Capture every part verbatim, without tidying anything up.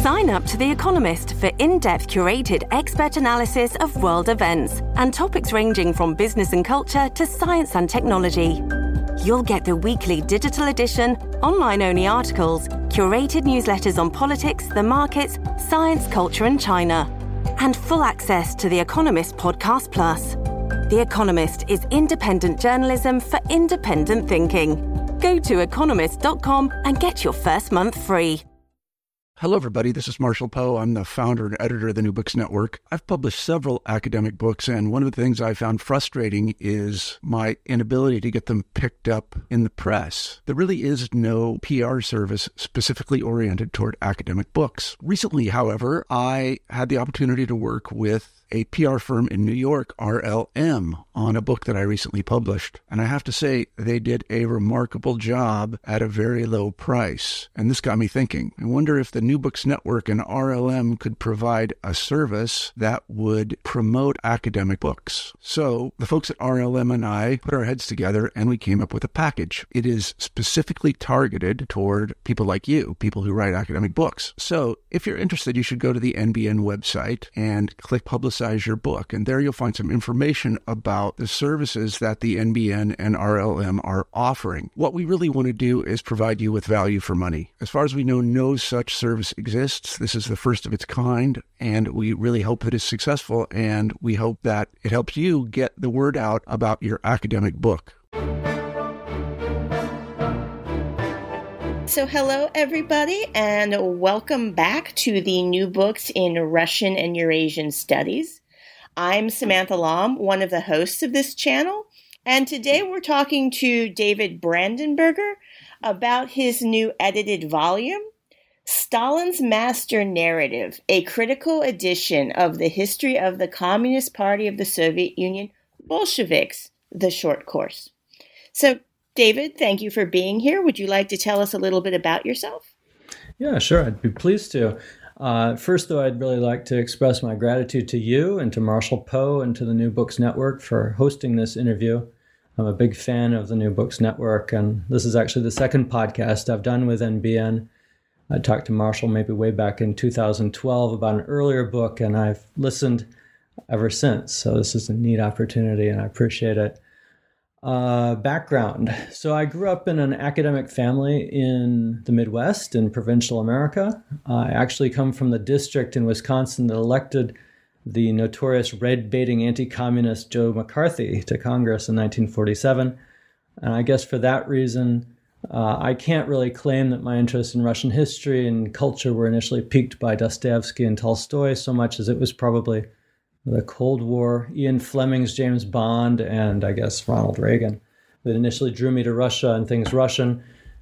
Sign up to The Economist for in-depth curated expert analysis of world events and topics ranging from business and culture to science and technology. You'll get the weekly digital edition, online-only articles, curated newsletters on politics, the markets, science, culture and China, and full access to The Economist Podcast Plus. The Economist is independent journalism for independent thinking. Go to economist dot com and get your first month free. Hello, everybody. This is Marshall Poe. I'm the founder and editor of the New Books Network. I've published several academic books, and one of the things I found frustrating is my inability to get them picked up in the press. There really is no P R service specifically oriented toward academic books. Recently, however, I had the opportunity to work with a P R firm in New York, R L M, on a book that I recently published. And I have to say, they did a remarkable job at a very low price. And this got me thinking. I wonder if the New Books Network and R L M could provide a service that would promote academic books. So the folks at R L M and I put our heads together and we came up with a package. It is specifically targeted toward people like you, people who write academic books. So if you're interested, you should go to the N B N website and click Publicize your book. And there you'll find some information about the services that the N B N and R L M are offering. What we really want to do is provide you with value for money. As far as we know, no such service exists. This is the first of its kind, and we really hope that it's successful, and we hope that it helps you get the word out about your academic book. So hello, everybody, and welcome back to the New Books in Russian and Eurasian Studies. I'm Samantha Lom, one of the hosts of this channel, and today we're talking to David Brandenburger about his new edited volume, Stalin's Master Narrative, a critical edition of the history of the Communist Party of the Soviet Union, Bolsheviks, the short course. So, David, thank you for being here. Would you like to tell us a little bit about yourself? Yeah, sure. I'd be pleased to. Uh, first, though, I'd really like to express my gratitude to you and to Marshall Poe and to the New Books Network for hosting this interview. I'm a big fan of the New Books Network, and this is actually the second podcast I've done with N B N. I talked to Marshall maybe way back in two thousand twelve about an earlier book, and I've listened ever since. So this is a neat opportunity, and I appreciate it. Uh, background. So I grew up in an academic family in the Midwest, in provincial America. I actually come from the district in Wisconsin that elected the notorious red-baiting anti-communist Joe McCarthy to Congress in nineteen forty-seven. And I guess for that reason, uh, I can't really claim that my interest in Russian history and culture were initially piqued by Dostoevsky and Tolstoy so much as it was probably the Cold War, Ian Fleming's James Bond, and I guess Ronald Reagan that initially drew me to Russia and things Russian.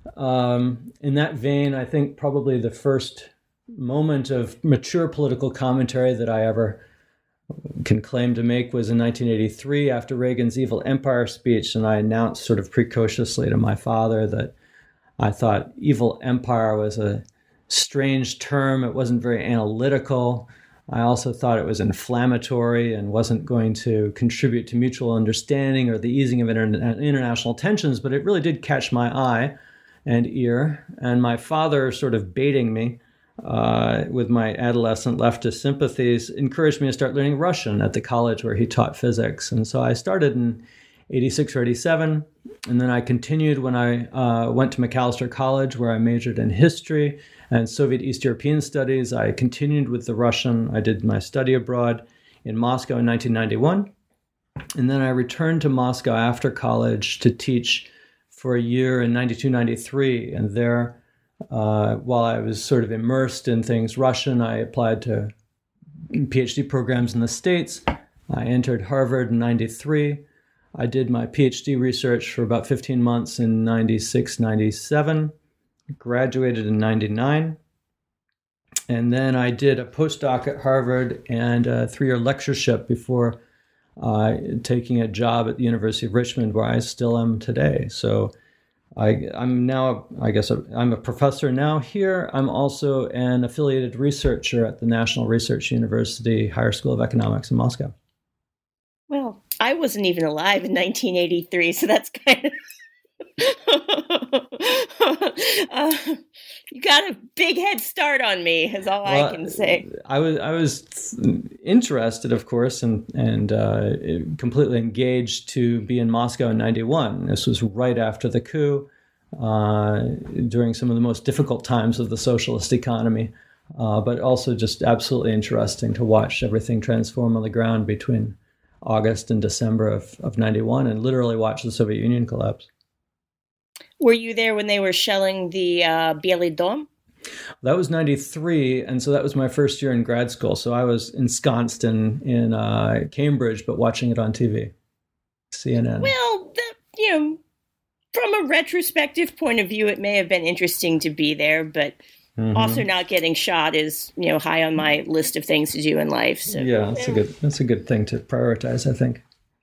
Um, in that vein, I think probably the first moment of mature political commentary that I ever can claim to make was in nineteen eighty-three after Reagan's Evil Empire speech, and I announced sort of precociously to my father that I thought evil empire was a strange term. It wasn't very analytical. I also thought it was inflammatory and wasn't going to contribute to mutual understanding or the easing of inter- international tensions, but it really did catch my eye and ear. And my father, sort of baiting me uh, with my adolescent leftist sympathies, encouraged me to start learning Russian at the college where he taught physics. And so I started in eighty-six or eighty-seven, and then I continued when I uh, went to Macalester College, where I majored in history and Soviet East European studies. I continued with the Russian. I did my study abroad in Moscow in nineteen ninety-one. And then I returned to Moscow after college to teach for a year in ninety-two, ninety-three. And there, uh, while I was sort of immersed in things Russian, I applied to PhD programs in the States. I entered Harvard in ninety-three. I did my PhD research for about fifteen months in ninety-six, ninety-seven. Graduated in ninety-nine, and then I did a postdoc at Harvard and a three-year lectureship before uh, taking a job at the University of Richmond, where I still am today. So I, I'm now, I guess I'm a professor now here. I'm also an affiliated researcher at the National Research University Higher School of Economics in Moscow. Well, I wasn't even alive in nineteen eighty-three, so that's kind of... uh, you got a big head start on me, is all well, I can say. I was I was interested, of course, and and uh, completely engaged to be in Moscow in ninety-one. This was right after the coup, uh, during some of the most difficult times of the socialist economy, uh, but also just absolutely interesting to watch everything transform on the ground between August and December of, of ninety-one, and literally watch the Soviet Union collapse. Were you there when they were shelling the uh, Bielý dom? That was ninety-three, and so that was my first year in grad school. So I was ensconced in, in uh, Cambridge, but watching it on T V, C N N. Well, the, you know, from a retrospective point of view, it may have been interesting to be there, but mm-hmm. also not getting shot is, you know, high on my list of things to do in life. So yeah, that's a good that's a good thing to prioritize, I think.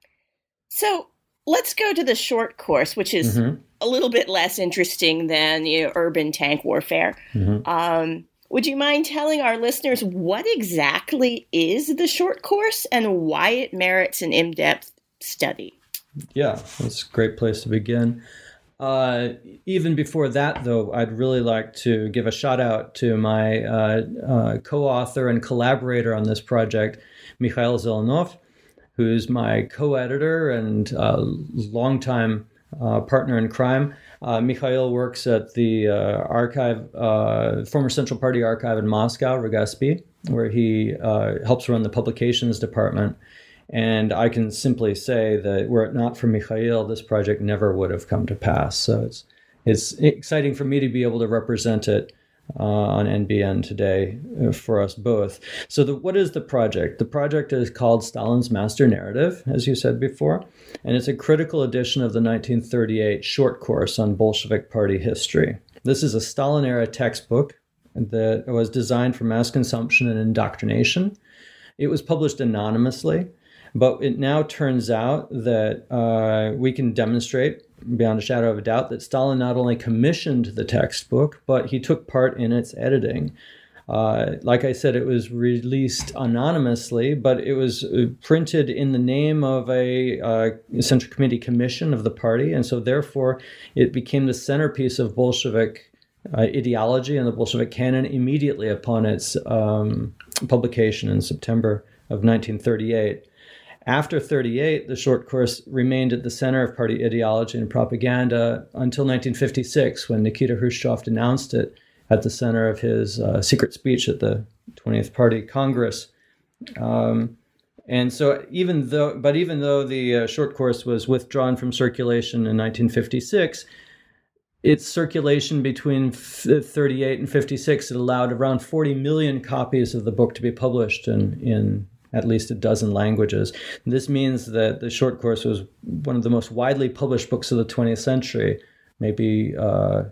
So let's go to the short course, which is mm-hmm. a little bit less interesting than, you know, urban tank warfare. Mm-hmm. Um, would you mind telling our listeners what exactly is the short course and why it merits an in-depth study? Yeah, that's a great place to begin. Uh, even before that, though, I'd really like to give a shout out to my uh, uh, co-author and collaborator on this project, Mikhail Zelenov, who's my co-editor and uh, longtime uh, partner in crime. Uh, Mikhail works at the uh, archive, uh, former Central Party archive in Moscow, Rogaspi, where he uh, helps run the publications department. And I can simply say that were it not for Mikhail, this project never would have come to pass. So it's it's exciting for me to be able to represent it uh, on N B N today uh, for us both. So the, what is the project? The project is called Stalin's Master Narrative, as you said before, and it's a critical edition of the nineteen thirty-eight short course on Bolshevik Party history. This is a Stalin-era textbook that was designed for mass consumption and indoctrination. It was published anonymously. But it now turns out that uh, we can demonstrate, beyond a shadow of a doubt, that Stalin not only commissioned the textbook, but he took part in its editing. Uh, like I said, it was released anonymously, but it was printed in the name of a uh, Central Committee commission of the party, and so therefore it became the centerpiece of Bolshevik uh, ideology and the Bolshevik canon immediately upon its um, publication in September of nineteen thirty-eight. After thirty-eight, the short course remained at the center of party ideology and propaganda until nineteen fifty-six, when Nikita Khrushchev denounced it at the center of his uh, secret speech at the twentieth Party Congress. Um, and so, even though, but even though the uh, short course was withdrawn from circulation in nineteen fifty-six, its circulation between thirty-eight and fifty-six, it allowed around forty million copies of the book to be published in in at least a dozen languages. This means that the short course was one of the most widely published books of the twentieth century, maybe uh,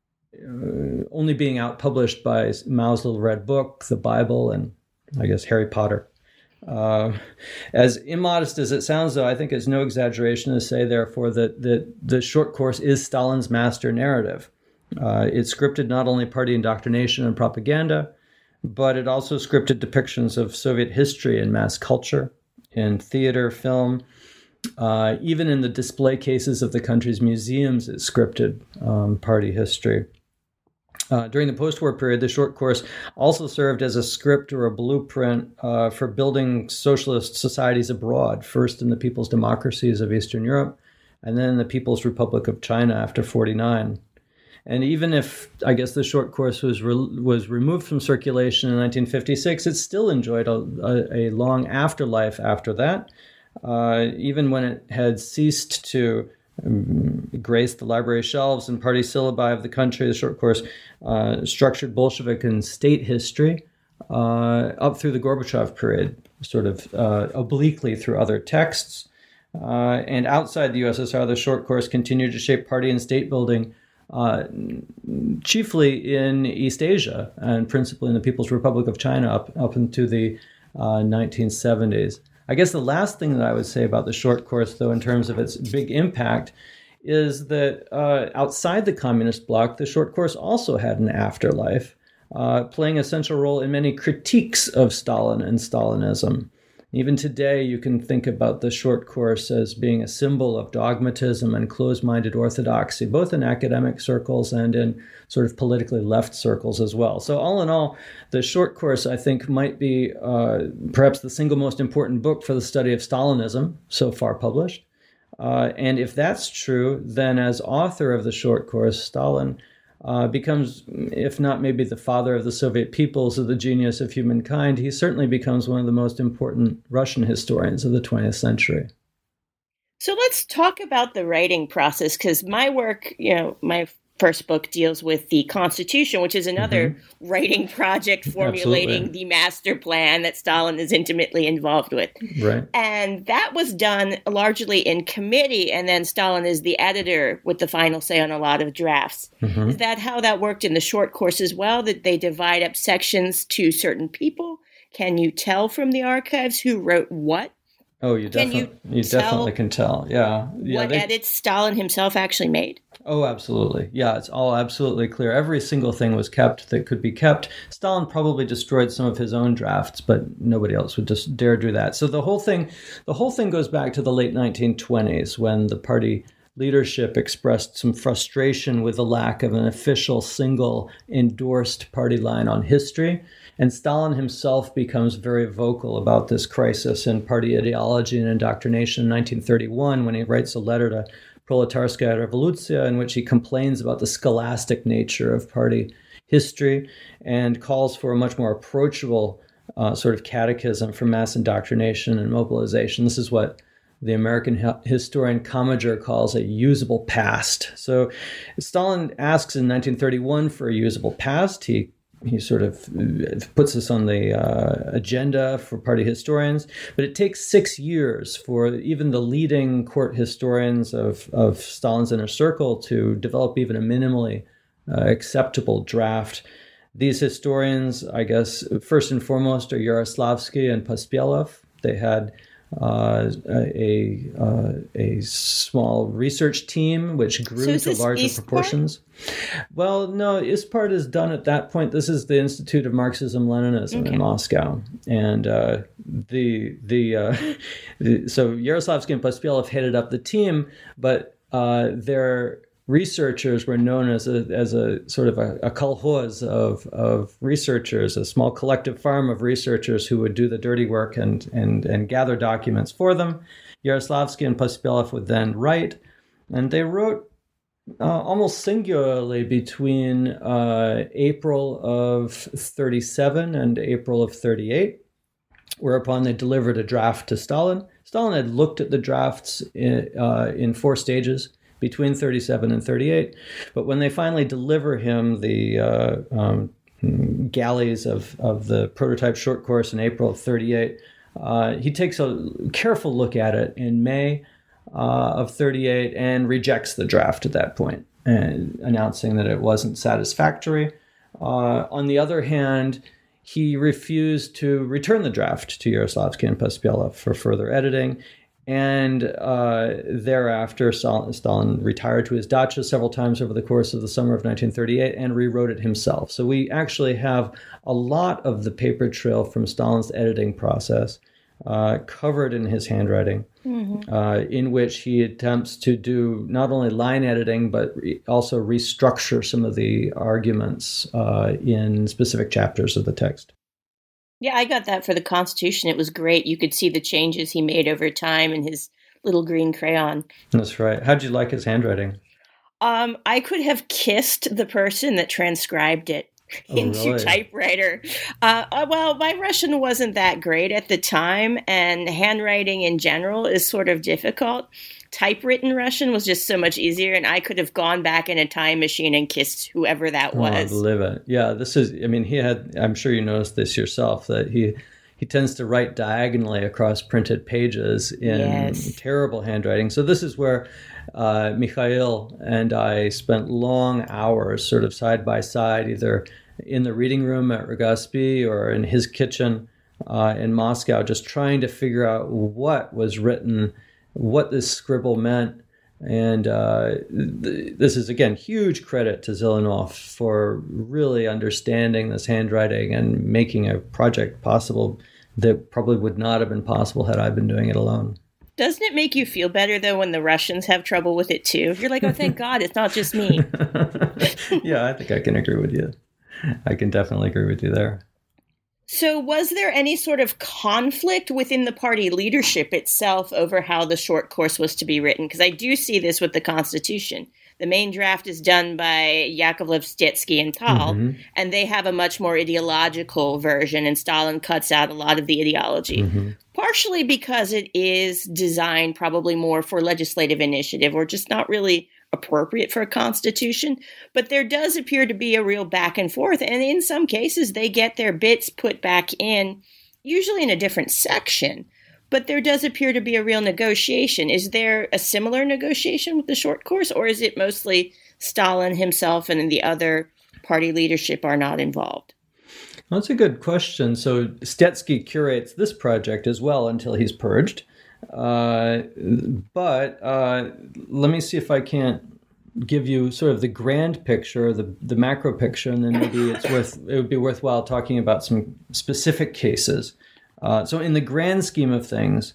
uh, only being outpublished by Mao's Little Red Book, the Bible, and I guess Harry Potter. Uh, as immodest as it sounds, though, I think it's no exaggeration to say, therefore, that, that the short course is Stalin's master narrative. Uh, it scripted not only party indoctrination and propaganda, but it also scripted depictions of Soviet history in mass culture, in theater, film. Uh, even in the display cases of the country's museums, it scripted um, party history. Uh, during the post-war period, the short course also served as a script or a blueprint uh, for building socialist societies abroad, first in the people's democracies of Eastern Europe, and then in the People's Republic of China after forty-nine. And even if, I guess, the short course was re- was removed from circulation in nineteen fifty-six, it still enjoyed a, a, a long afterlife after that. Uh, even when it had ceased to um, grace the library shelves and party syllabi of the country, the short course uh, structured Bolshevik and state history uh, up through the Gorbachev period, sort of uh, obliquely through other texts. Uh, and outside the U S S R, the short course continued to shape party and state building, Uh, chiefly in East Asia and principally in the People's Republic of China up, up into the uh, nineteen seventies. I guess the last thing that I would say about the short course, though, in terms of its big impact, is that uh, outside the communist bloc, the short course also had an afterlife, uh, playing a central role in many critiques of Stalin and Stalinism. Even today, you can think about the short course as being a symbol of dogmatism and closed-minded orthodoxy, both in academic circles and in sort of politically left circles as well. So all in all, the short course, I think, might be uh, perhaps the single most important book for the study of Stalinism so far published. Uh, and if that's true, then as author of the short course, Stalin uh, becomes, if not maybe the father of the Soviet peoples or the genius of humankind, he certainly becomes one of the most important Russian historians of the twentieth century. So let's talk about the writing process, because my work, you know, my first book deals with the Constitution, which is another mm-hmm. writing project formulating Absolutely. the master plan that Stalin is intimately involved with. Right. And that was done largely in committee, and then Stalin is the editor with the final say on a lot of drafts. Mm-hmm. Is that how that worked in the short course as well, that they divide up sections to certain people? Can you tell from the archives who wrote what? Oh, you definitely you, you definitely can tell. Yeah. yeah what they, edits Stalin himself actually made? Oh, absolutely. Yeah, it's all absolutely clear. Every single thing was kept that could be kept. Stalin probably destroyed some of his own drafts, but nobody else would just dare do that. So the whole thing, the whole thing goes back to the late nineteen twenties when the party leadership expressed some frustration with the lack of an official single endorsed party line on history. And Stalin himself becomes very vocal about this crisis in party ideology and indoctrination in nineteen thirty-one when he writes a letter to Proletarskaya Revolutsiya in which he complains about the scholastic nature of party history and calls for a much more approachable uh, sort of catechism for mass indoctrination and mobilization. This is what the American historian Commager calls a usable past. So Stalin asks in nineteen thirty-one for a usable past. He He sort of puts this on the uh, agenda for party historians, but it takes six years for even the leading court historians of, of Stalin's inner circle to develop even a minimally uh, acceptable draft. These historians, I guess, first and foremost are Yaroslavsky and Pospelov. They had Uh, a uh, a small research team which grew so to larger ISPART? proportions. Well, no, ISPART is done at that point. This is the Institute of Marxism-Leninism okay. in Moscow, and uh, the the, uh, the so Yaroslavsky and Pospelov headed up the team, but uh, their researchers were known as a as a sort of a, a kolkhoz of of researchers, a small collective farm of researchers who would do the dirty work and and and gather documents for them. Yaroslavsky and Pospelov would then write, and they wrote uh, almost singularly between uh, April of thirty-seven and April of thirty-eight, whereupon they delivered a draft to Stalin. Stalin had looked at the drafts in, uh, in four stages between thirty-seven and thirty-eight. But when they finally deliver him the uh, um, galleys of, of the prototype short course in April of thirty-eight, uh, he takes a careful look at it in May uh, of thirty-eight and rejects the draft at that point, and announcing that it wasn't satisfactory. Uh, on the other hand, he refused to return the draft to Yaroslavsky and Pospelov for further editing. And uh, thereafter, Stalin retired to his dacha several times over the course of the summer of nineteen thirty-eight and rewrote it himself. So we actually have a lot of the paper trail from Stalin's editing process uh, covered in his handwriting, mm-hmm. uh, in which he attempts to do not only line editing, but re- also restructure some of the arguments uh, in specific chapters of the text. Yeah, I got that for the Constitution. It was great. You could see the changes he made over time in his little green crayon. That's right. How'd you like his handwriting? Um, I could have kissed the person that transcribed it oh, into really? typewriter. Uh, uh, well, my Russian wasn't that great at the time, and handwriting in general is sort of difficult. Typewritten Russian was just so much easier, and I could have gone back in a time machine and kissed whoever that was. Oh, live it. Yeah, this is, I mean, he had, I'm sure you noticed this yourself, that he he tends to write diagonally across printed pages in yes. terrible handwriting. So this is where uh, Mikhail and I spent long hours sort of side by side, either in the reading room at Rogasby or in his kitchen uh, in Moscow, just trying to figure out what was written, what this scribble meant. And uh, th- this is, again, huge credit to Zilanov for really understanding this handwriting and making a project possible that probably would not have been possible had I been doing it alone. Doesn't it make you feel better, though, when the Russians have trouble with it, too? You're like, oh, thank God, it's not just me. Yeah, I think I can agree with you. I can definitely agree with you there. So was there any sort of conflict within the party leadership itself over how the short course was to be written? Because I do see this with the Constitution. The main draft is done by Yakovlev, Stetsky, and Tal, mm-hmm. and they have a much more ideological version, and Stalin cuts out a lot of the ideology, mm-hmm. partially because it is designed probably more for legislative initiative or just not really appropriate for a constitution. But there does appear to be a real back and forth, and in some cases they get their bits put back in, usually in a different section. But there does appear to be a real negotiation. Is there a similar negotiation with the short course, or is it mostly Stalin himself and the other party leadership are not involved? That's a good question. So Stetsky curates this project as well until he's purged. Uh, but uh, let me see if I can't give you sort of the grand picture, the the macro picture, and then maybe it's worth it would be worthwhile talking about some specific cases. Uh, so in the grand scheme of things,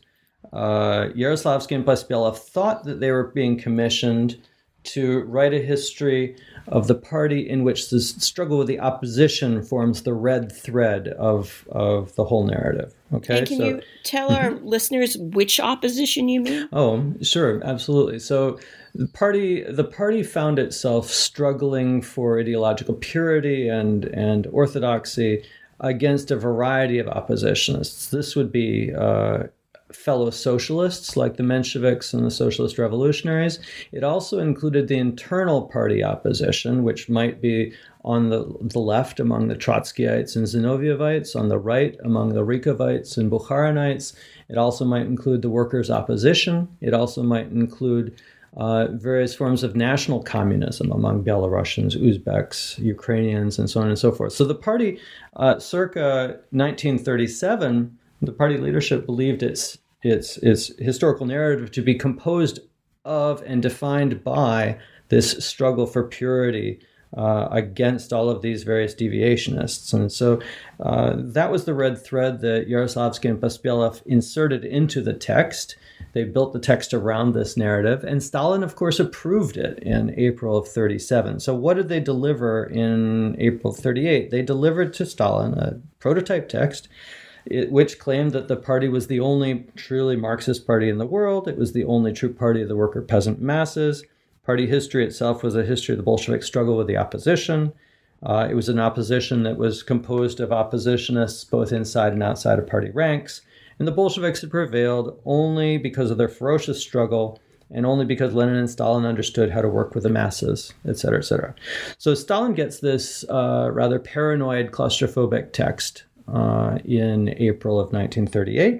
uh, Yaroslavsky and Pospelov thought that they were being commissioned to write a history of the party in which the struggle with the opposition forms the red thread of of the whole narrative. Okay, and can so, you tell our listeners which opposition you mean? Oh, sure, absolutely. So the party the party found itself struggling for ideological purity and and orthodoxy against a variety of oppositionists. This would be uh, fellow socialists like the Mensheviks and the socialist revolutionaries. It also included the internal party opposition, which might be on the, the left among the Trotskyites and Zinovievites, on the right among the Rykhovites and Bukharinites. It also might include the workers' opposition. It also might include Uh, various forms of national communism among Belarusians, Uzbeks, Ukrainians, and so on and so forth. So the party, uh, circa nineteen thirty-seven, the party leadership believed its its its historical narrative to be composed of and defined by this struggle for purity uh, against all of these various deviationists. And so uh, that was the red thread that Yaroslavsky and Pospelov inserted into the text. They built the text around this narrative, and Stalin, of course, approved it in April of thirty-seven. So what did they deliver in April of thirty-eight? They delivered to Stalin a prototype text, it, which claimed that the party was the only truly Marxist party in the world. It was the only true party of the worker peasant masses. Party history itself was a history of the Bolshevik struggle with the opposition. Uh, it was an opposition that was composed of oppositionists both inside and outside of party ranks. And the Bolsheviks had prevailed only because of their ferocious struggle and only because Lenin and Stalin understood how to work with the masses, et cetera, et cetera. So Stalin gets this uh, rather paranoid, claustrophobic text uh, in April of nineteen thirty-eight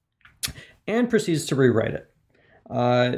and proceeds to rewrite it. Uh,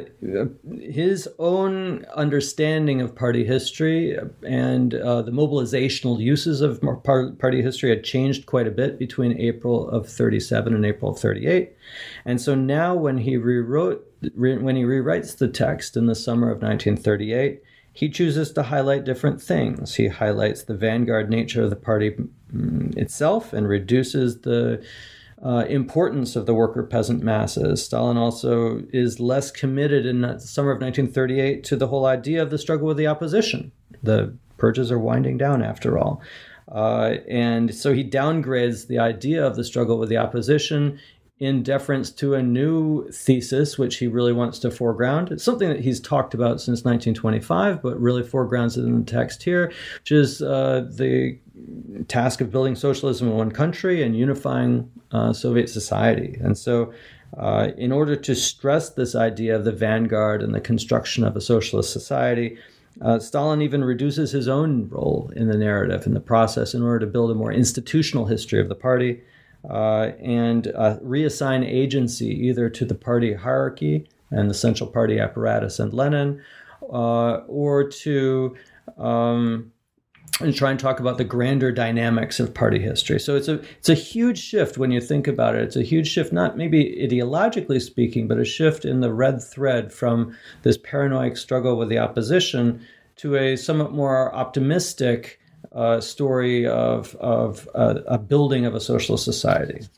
his own understanding of party history and uh, the mobilizational uses of party history had changed quite a bit between April of thirty-seven and April of thirty-eight. And so now when he rewrote, re- when he rewrites the text in the summer of nineteen thirty-eight, he chooses to highlight different things. He highlights the vanguard nature of the party mm, itself and reduces the Uh, importance of the worker peasant masses. Stalin also is less committed in the summer of nineteen thirty-eight to the whole idea of the struggle with the opposition. The purges are winding down after all. Uh, and so he downgrades the idea of the struggle with the opposition in deference to a new thesis, which he really wants to foreground. It's something that he's talked about since nineteen twenty-five, but really foregrounds it in the text here, which is uh, the task of building socialism in one country and unifying uh, Soviet society. And so uh, in order to stress this idea of the vanguard and the construction of a socialist society, uh, Stalin even reduces his own role in the narrative, in the process, in order to build a more institutional history of the party uh, and uh, reassign agency either to the party hierarchy and the central party apparatus and Lenin, uh, or to um, and try and talk about the grander dynamics of party history. So it's a it's a huge shift when you think about it. It's a huge shift, not maybe ideologically speaking, but a shift in the red thread from this paranoid struggle with the opposition to a somewhat more optimistic uh, story of of uh, a building of a socialist society.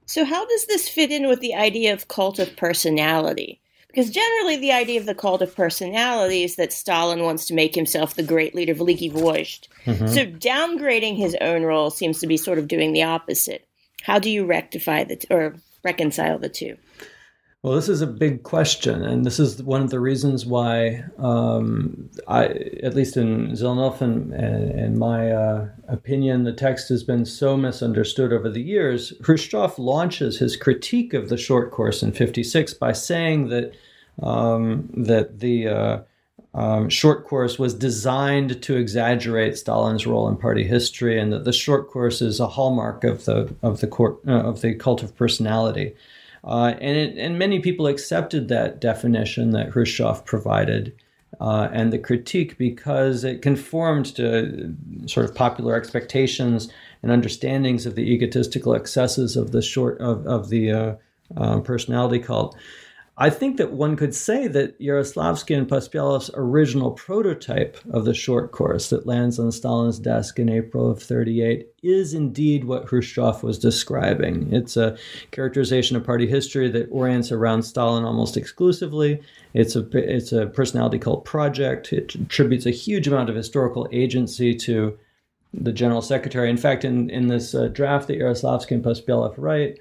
So how does this fit in with the idea of cult of personality? Because generally the idea of the cult of personality is that Stalin wants to make himself the great leader, Veliki Vozhd. Mm-hmm. So downgrading his own role seems to be sort of doing the opposite. How do you rectify the t- or reconcile the two? Well, this is a big question, and this is one of the reasons why, um, I, at least in Zelnov and, and, and my uh, opinion, the text has been so misunderstood over the years. Khrushchev launches his critique of the short course in fifty-six by saying that um, that the uh, um, short course was designed to exaggerate Stalin's role in party history, and that the short course is a hallmark of the of the court, uh, of the cult of personality. Uh, and, it, and many people accepted that definition that Khrushchev provided uh, and the critique because it conformed to sort of popular expectations and understandings of the egotistical excesses of the short of, of the uh, uh, personality cult. I think that one could say that Yaroslavsky and Pospyelov's original prototype of the short course that lands on Stalin's desk in April of thirty-eight is indeed what Khrushchev was describing. It's a characterization of party history that orients around Stalin almost exclusively. It's a it's a personality cult project. It attributes a huge amount of historical agency to the general secretary. In fact, in, in this uh, draft that Yaroslavsky and Pospyelov write,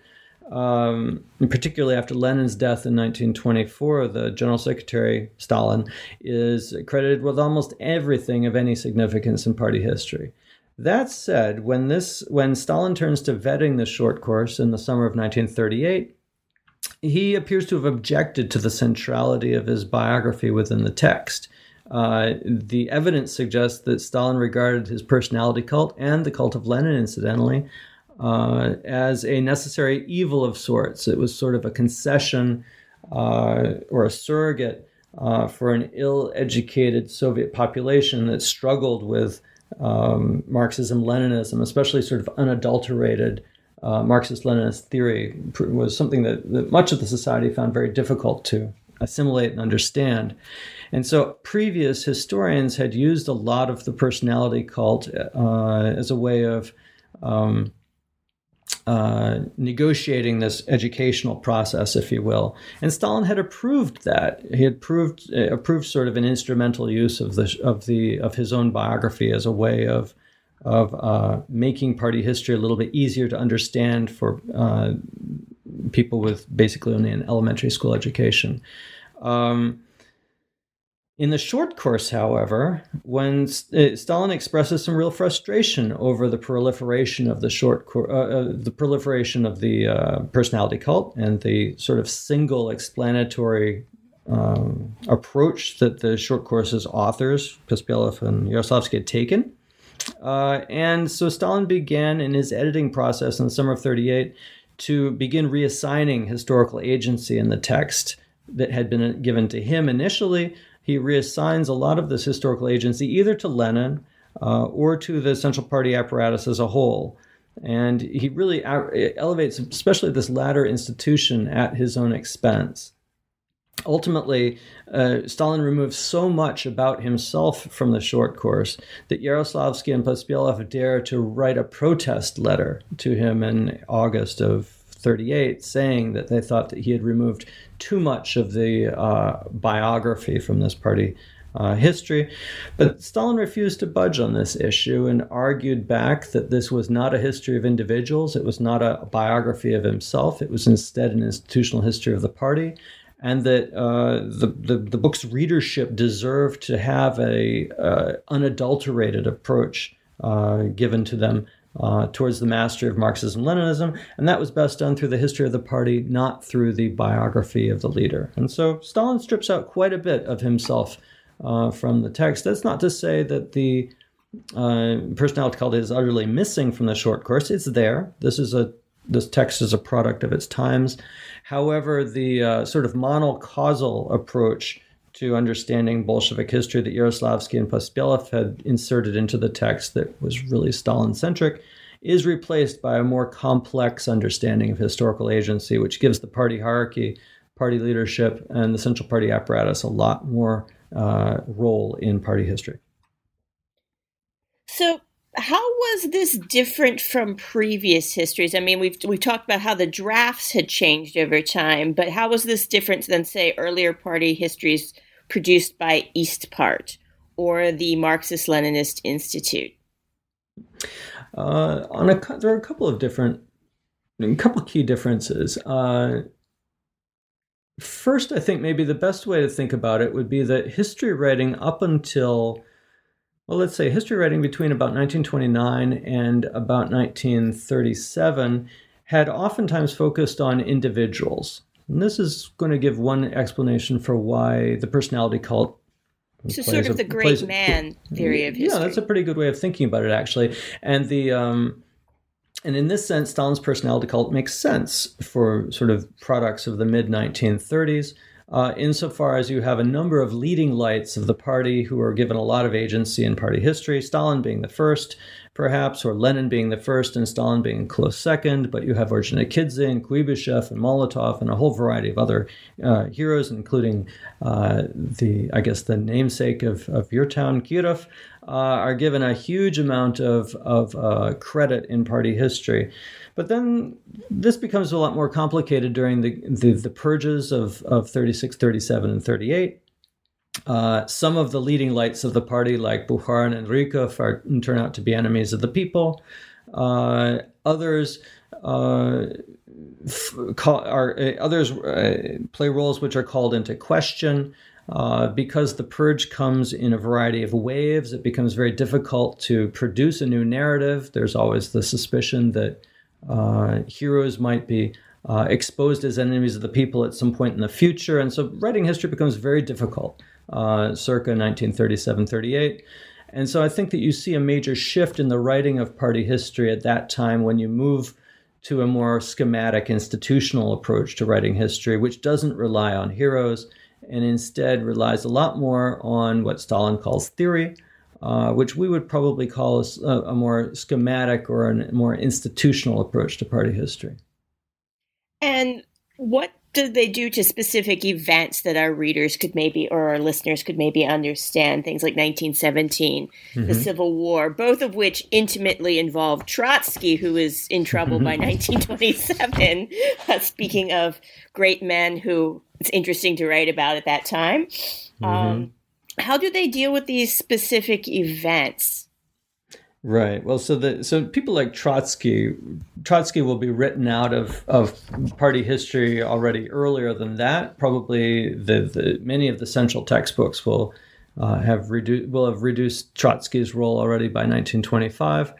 Um, particularly after Lenin's death in nineteen twenty-four, the General Secretary, Stalin, is credited with almost everything of any significance in party history. That said, when this when Stalin turns to vetting the short course in the summer of nineteen thirty-eight, he appears to have objected to the centrality of his biography within the text. Uh, the evidence suggests that Stalin regarded his personality cult and the cult of Lenin, incidentally, Uh, as a necessary evil of sorts. It was sort of a concession uh, or a surrogate uh, for an ill-educated Soviet population that struggled with um, Marxism-Leninism, especially sort of unadulterated uh, Marxist-Leninist theory was something that, that much of the society found very difficult to assimilate and understand. And so previous historians had used a lot of the personality cult uh, as a way of um, Uh, negotiating this educational process, if you will. And Stalin had approved that. He had proved, uh, approved sort of an instrumental use of the of the of his own biography as a way of of uh, making party history a little bit easier to understand for uh, people with basically only an elementary school education. Um, In the short course, however, when Stalin expresses some real frustration over the proliferation of the short course, uh, uh, the proliferation of the uh, personality cult and the sort of single explanatory um, approach that the short course's authors, Pospyelov and Yaroslavsky, had taken. Uh, and so Stalin began in his editing process in the summer of thirty-eight to begin reassigning historical agency in the text that had been given to him initially. He reassigns a lot of this historical agency either to Lenin uh, or to the Central Party apparatus as a whole. And he really elevates, especially this latter institution, at his own expense. Ultimately, uh, Stalin removes so much about himself from the short course that Yaroslavsky and Pospyelov dare to write a protest letter to him in August of thirty-eight, saying that they thought that he had removed too much of the uh, biography from this party uh, history. But Stalin refused to budge on this issue and argued back that this was not a history of individuals. It was not a biography of himself. It was instead an institutional history of the party, and that uh, the, the, the book's readership deserved to have a uh, unadulterated approach uh, given to them Uh, towards the mastery of Marxism-Leninism, and that was best done through the history of the party, not through the biography of the leader. And so Stalin strips out quite a bit of himself uh, from the text. That's not to say that the uh, personality cult is utterly missing from the short course. It's there. This is a this text is a product of its times. However, the uh, sort of monocausal approach to understanding Bolshevik history that Yaroslavsky and Pospyelov had inserted into the text that was really Stalin-centric is replaced by a more complex understanding of historical agency, which gives the party hierarchy, party leadership, and the Central Party apparatus a lot more uh, role in party history. So how was this different from previous histories? I mean, we've we've talked about how the drafts had changed over time, but how was this different than, say, earlier party histories produced by Eastpart or the Marxist-Leninist Institute? Uh, on a, there are a couple of different, a couple key differences. Uh, first, I think maybe the best way to think about it would be that history writing up until, well, let's say history writing between about nineteen twenty-nine and about nineteen thirty-seven had oftentimes focused on individuals. And this is going to give one explanation for why the personality cult So sort of a, the great plays, man theory of history. Yeah, that's a pretty good way of thinking about it, actually. And the um, and in this sense, Stalin's personality cult makes sense for sort of products of the mid nineteen thirties, uh, insofar as you have a number of leading lights of the party who are given a lot of agency in party history, Stalin being the first, perhaps, or Lenin being the first and Stalin being close second, but you have Orджonikidze, Kuibyshev, and Molotov, and a whole variety of other uh, heroes, including uh, the, I guess, the namesake of, of your town, Kirov, uh, are given a huge amount of, of uh, credit in party history. But then this becomes a lot more complicated during the, the, the purges of, of thirty-six, thirty-seven, and thirty-eight. Uh, some of the leading lights of the party, like Bukharin and Rykov, are, turn out to be enemies of the people. Uh, others uh, f- call, are uh, others uh, play roles which are called into question. Uh, because the purge comes in a variety of waves, it becomes very difficult to produce a new narrative. There's always the suspicion that uh, heroes might be uh, exposed as enemies of the people at some point in the future. And so writing history becomes very difficult. Uh, circa nineteen thirty-seven thirty-eight. And so I think that you see a major shift in the writing of party history at that time when you move to a more schematic institutional approach to writing history, which doesn't rely on heroes and instead relies a lot more on what Stalin calls theory, uh, which we would probably call a, a more schematic or a more institutional approach to party history. And what did they do to specific events that our readers could maybe, or our listeners could maybe understand? Things like nineteen seventeen, mm-hmm. the Civil War, both of which intimately involved Trotsky, who was in trouble by nineteen twenty-seven. Uh, speaking of great men who it's interesting to write about at that time. Mm-hmm. Um, how do they deal with these specific events? Right. Well, so the so people like Trotsky, Trotsky will be written out of, of party history already earlier than that. Probably the, the many of the central textbooks will uh, have reduced will have reduced Trotsky's role already by nineteen twenty-five.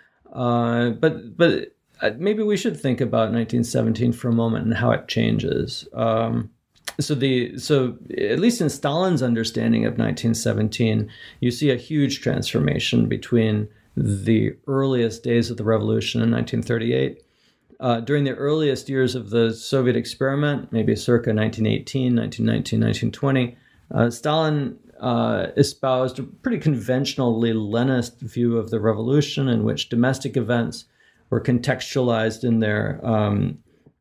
Uh, but but maybe we should think about nineteen seventeen for a moment and how it changes. Um, So the so at least in Stalin's understanding of nineteen seventeen, you see a huge transformation between the earliest days of the revolution in nineteen thirty-eight. Uh, during the earliest years of the Soviet experiment, maybe circa nineteen eighteen, nineteen nineteen, nineteen twenty, uh, Stalin uh, espoused a pretty conventionally Leninist view of the revolution in which domestic events were contextualized in their um,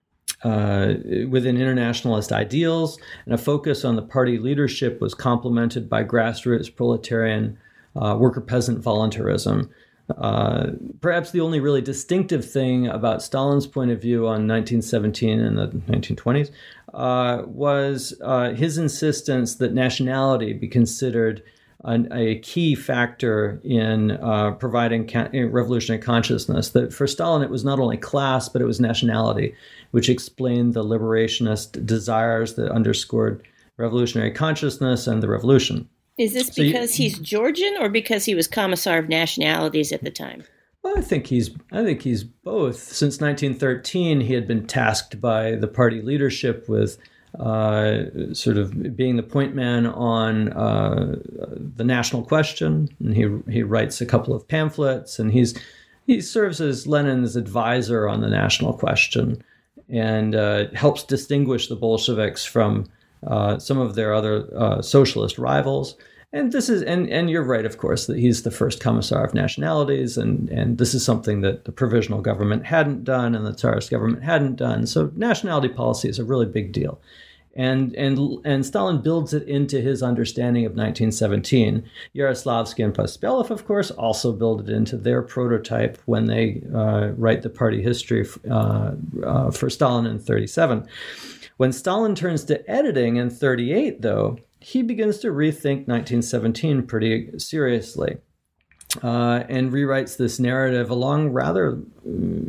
Uh, within internationalist ideals, and a focus on the party leadership was complemented by grassroots proletarian uh, worker-peasant voluntarism. Uh, perhaps the only really distinctive thing about Stalin's point of view on nineteen seventeen and the nineteen twenties uh, was uh, his insistence that nationality be considered an, a key factor in uh, providing ca- revolutionary consciousness. That for Stalin, it was not only class, but it was nationality, which explained the liberationist desires that underscored revolutionary consciousness and the revolution. Is this so because you, he's Georgian or because he was Commissar of Nationalities at the time? Well, I think he's I think he's both. Since nineteen thirteen, he had been tasked by the party leadership with uh, sort of being the point man on uh, the national question, and he he writes a couple of pamphlets, and he's he serves as Lenin's advisor on the national question, and uh, helps distinguish the Bolsheviks from uh, some of their other uh, socialist rivals. And this is, and, and you're right, of course, that he's the first Commissar of Nationalities, and, and this is something that the provisional government hadn't done and the Tsarist government hadn't done. So nationality policy is a really big deal. And, and, and Stalin builds it into his understanding of nineteen seventeen. Yaroslavsky and Pospelov, of course, also build it into their prototype when they uh, write the party history uh, uh, for Stalin in thirty-seven. When Stalin turns to editing in thirty-eight, though, he begins to rethink nineteen seventeen pretty seriously. Uh, and rewrites this narrative along rather uh,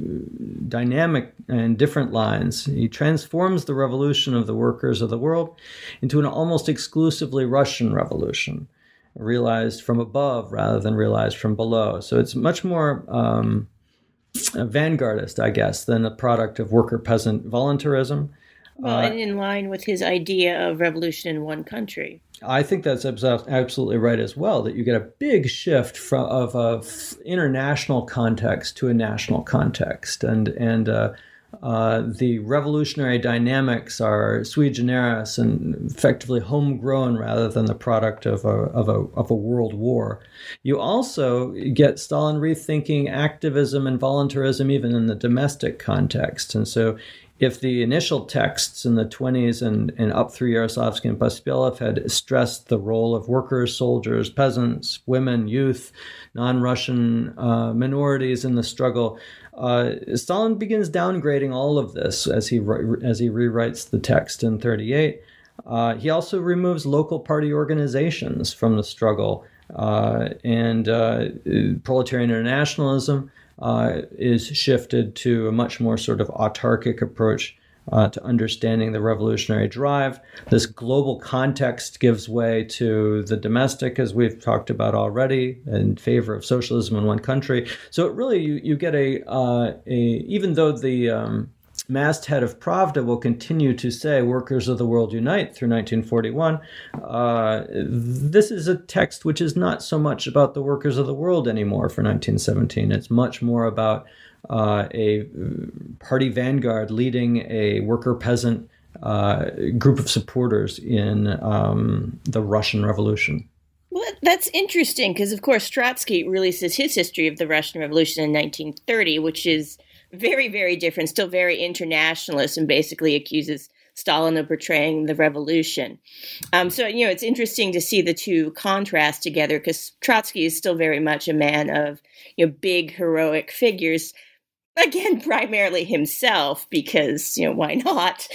dynamic and different lines. He transforms the revolution of the workers of the world into an almost exclusively Russian revolution, realized from above rather than realized from below. So it's much more um, vanguardist, I guess, than a product of worker-peasant voluntarism. Well, uh, and in line with his idea of revolution in one country. I think that's absolutely right as well, that you get a big shift from of a international context to a national context. And and uh, uh, the revolutionary dynamics are sui generis and effectively homegrown rather than the product of a, of a, of a world war. You also get Stalin rethinking activism and voluntarism even in the domestic context. And so if the initial texts in the twenties and, and up through Yaroslavsky and Pospelov had stressed the role of workers, soldiers, peasants, women, youth, non-Russian uh, minorities in the struggle, uh, Stalin begins downgrading all of this as he as he rewrites the text in thirty-eight. Uh, he also removes local party organizations from the struggle, uh, and uh, proletarian internationalism Uh, is shifted to a much more sort of autarkic approach uh, to understanding the revolutionary drive. This global context gives way to the domestic, as we've talked about already, in favor of socialism in one country. So it really, you, you get a, uh, a, even though the um, masthead of Pravda will continue to say workers of the world unite through nineteen forty-one, uh, this is a text which is not so much about the workers of the world anymore for nineteen seventeen. It's much more about uh, a party vanguard leading a worker-peasant uh, group of supporters in um, the Russian Revolution. Well, that's interesting because, of course, Trotsky releases his history of the Russian Revolution in nineteen thirty, which is very, very different, still very internationalist, and basically accuses Stalin of betraying the revolution. Um, so, you know, it's interesting to see the two contrast together because Trotsky is still very much a man of, you know, big heroic figures. Again, primarily himself, because, you know, why not?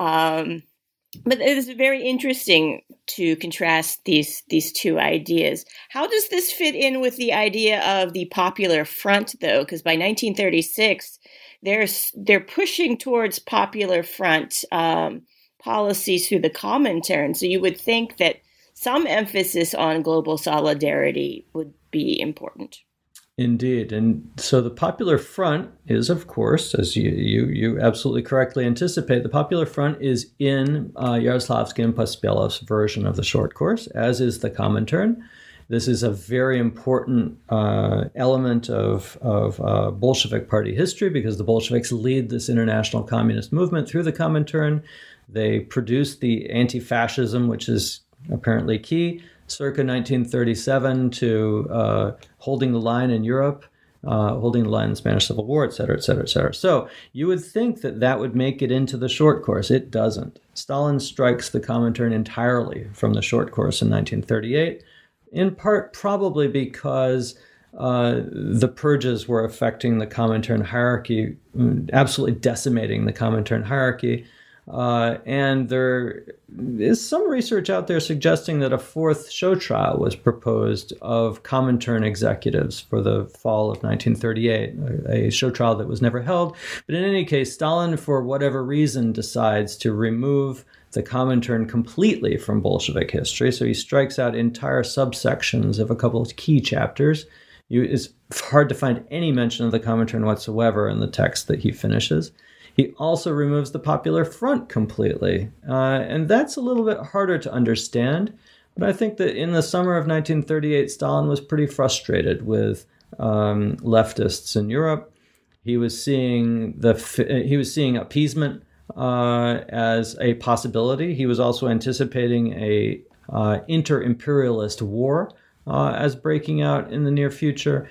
Um, but it is very interesting to contrast these these two ideas. How does this fit in with the idea of the Popular Front, though? Because by nineteen thirty-six, they're, they're pushing towards Popular Front um, policies through the Comintern. So you would think that some emphasis on global solidarity would be important. Indeed. And so the Popular Front is, of course, as you you, you absolutely correctly anticipate, the Popular Front is in uh, Yaroslavsky and Pospelov's version of the short course, as is the Comintern. This is a very important uh, element of, of uh, Bolshevik party history because the Bolsheviks lead this international communist movement through the Comintern. They produce the anti-fascism, which is apparently key, circa nineteen thirty-seven to uh, holding the line in Europe, uh, holding the line in the Spanish Civil War, et cetera, et cetera, et cetera. So you would think that that would make it into the short course. It doesn't. Stalin strikes the Comintern entirely from the short course in nineteen thirty-eight, in part probably because uh, the purges were affecting the Comintern hierarchy, absolutely decimating the Comintern hierarchy. Uh, and there is some research out there suggesting that a fourth show trial was proposed of Comintern executives for the fall of nineteen thirty-eight, a show trial that was never held. But in any case, Stalin, for whatever reason, decides to remove the Comintern completely from Bolshevik history. So he strikes out entire subsections of a couple of key chapters. You, it's hard to find any mention of the Comintern whatsoever in the text that he finishes. He also removes the Popular Front completely. Uh, and that's a little bit harder to understand. But I think that in the summer of nineteen thirty-eight, Stalin was pretty frustrated with um, leftists in Europe. He was seeing the he was seeing appeasement uh, as a possibility. He was also anticipating a uh, inter-imperialist war uh, as breaking out in the near future.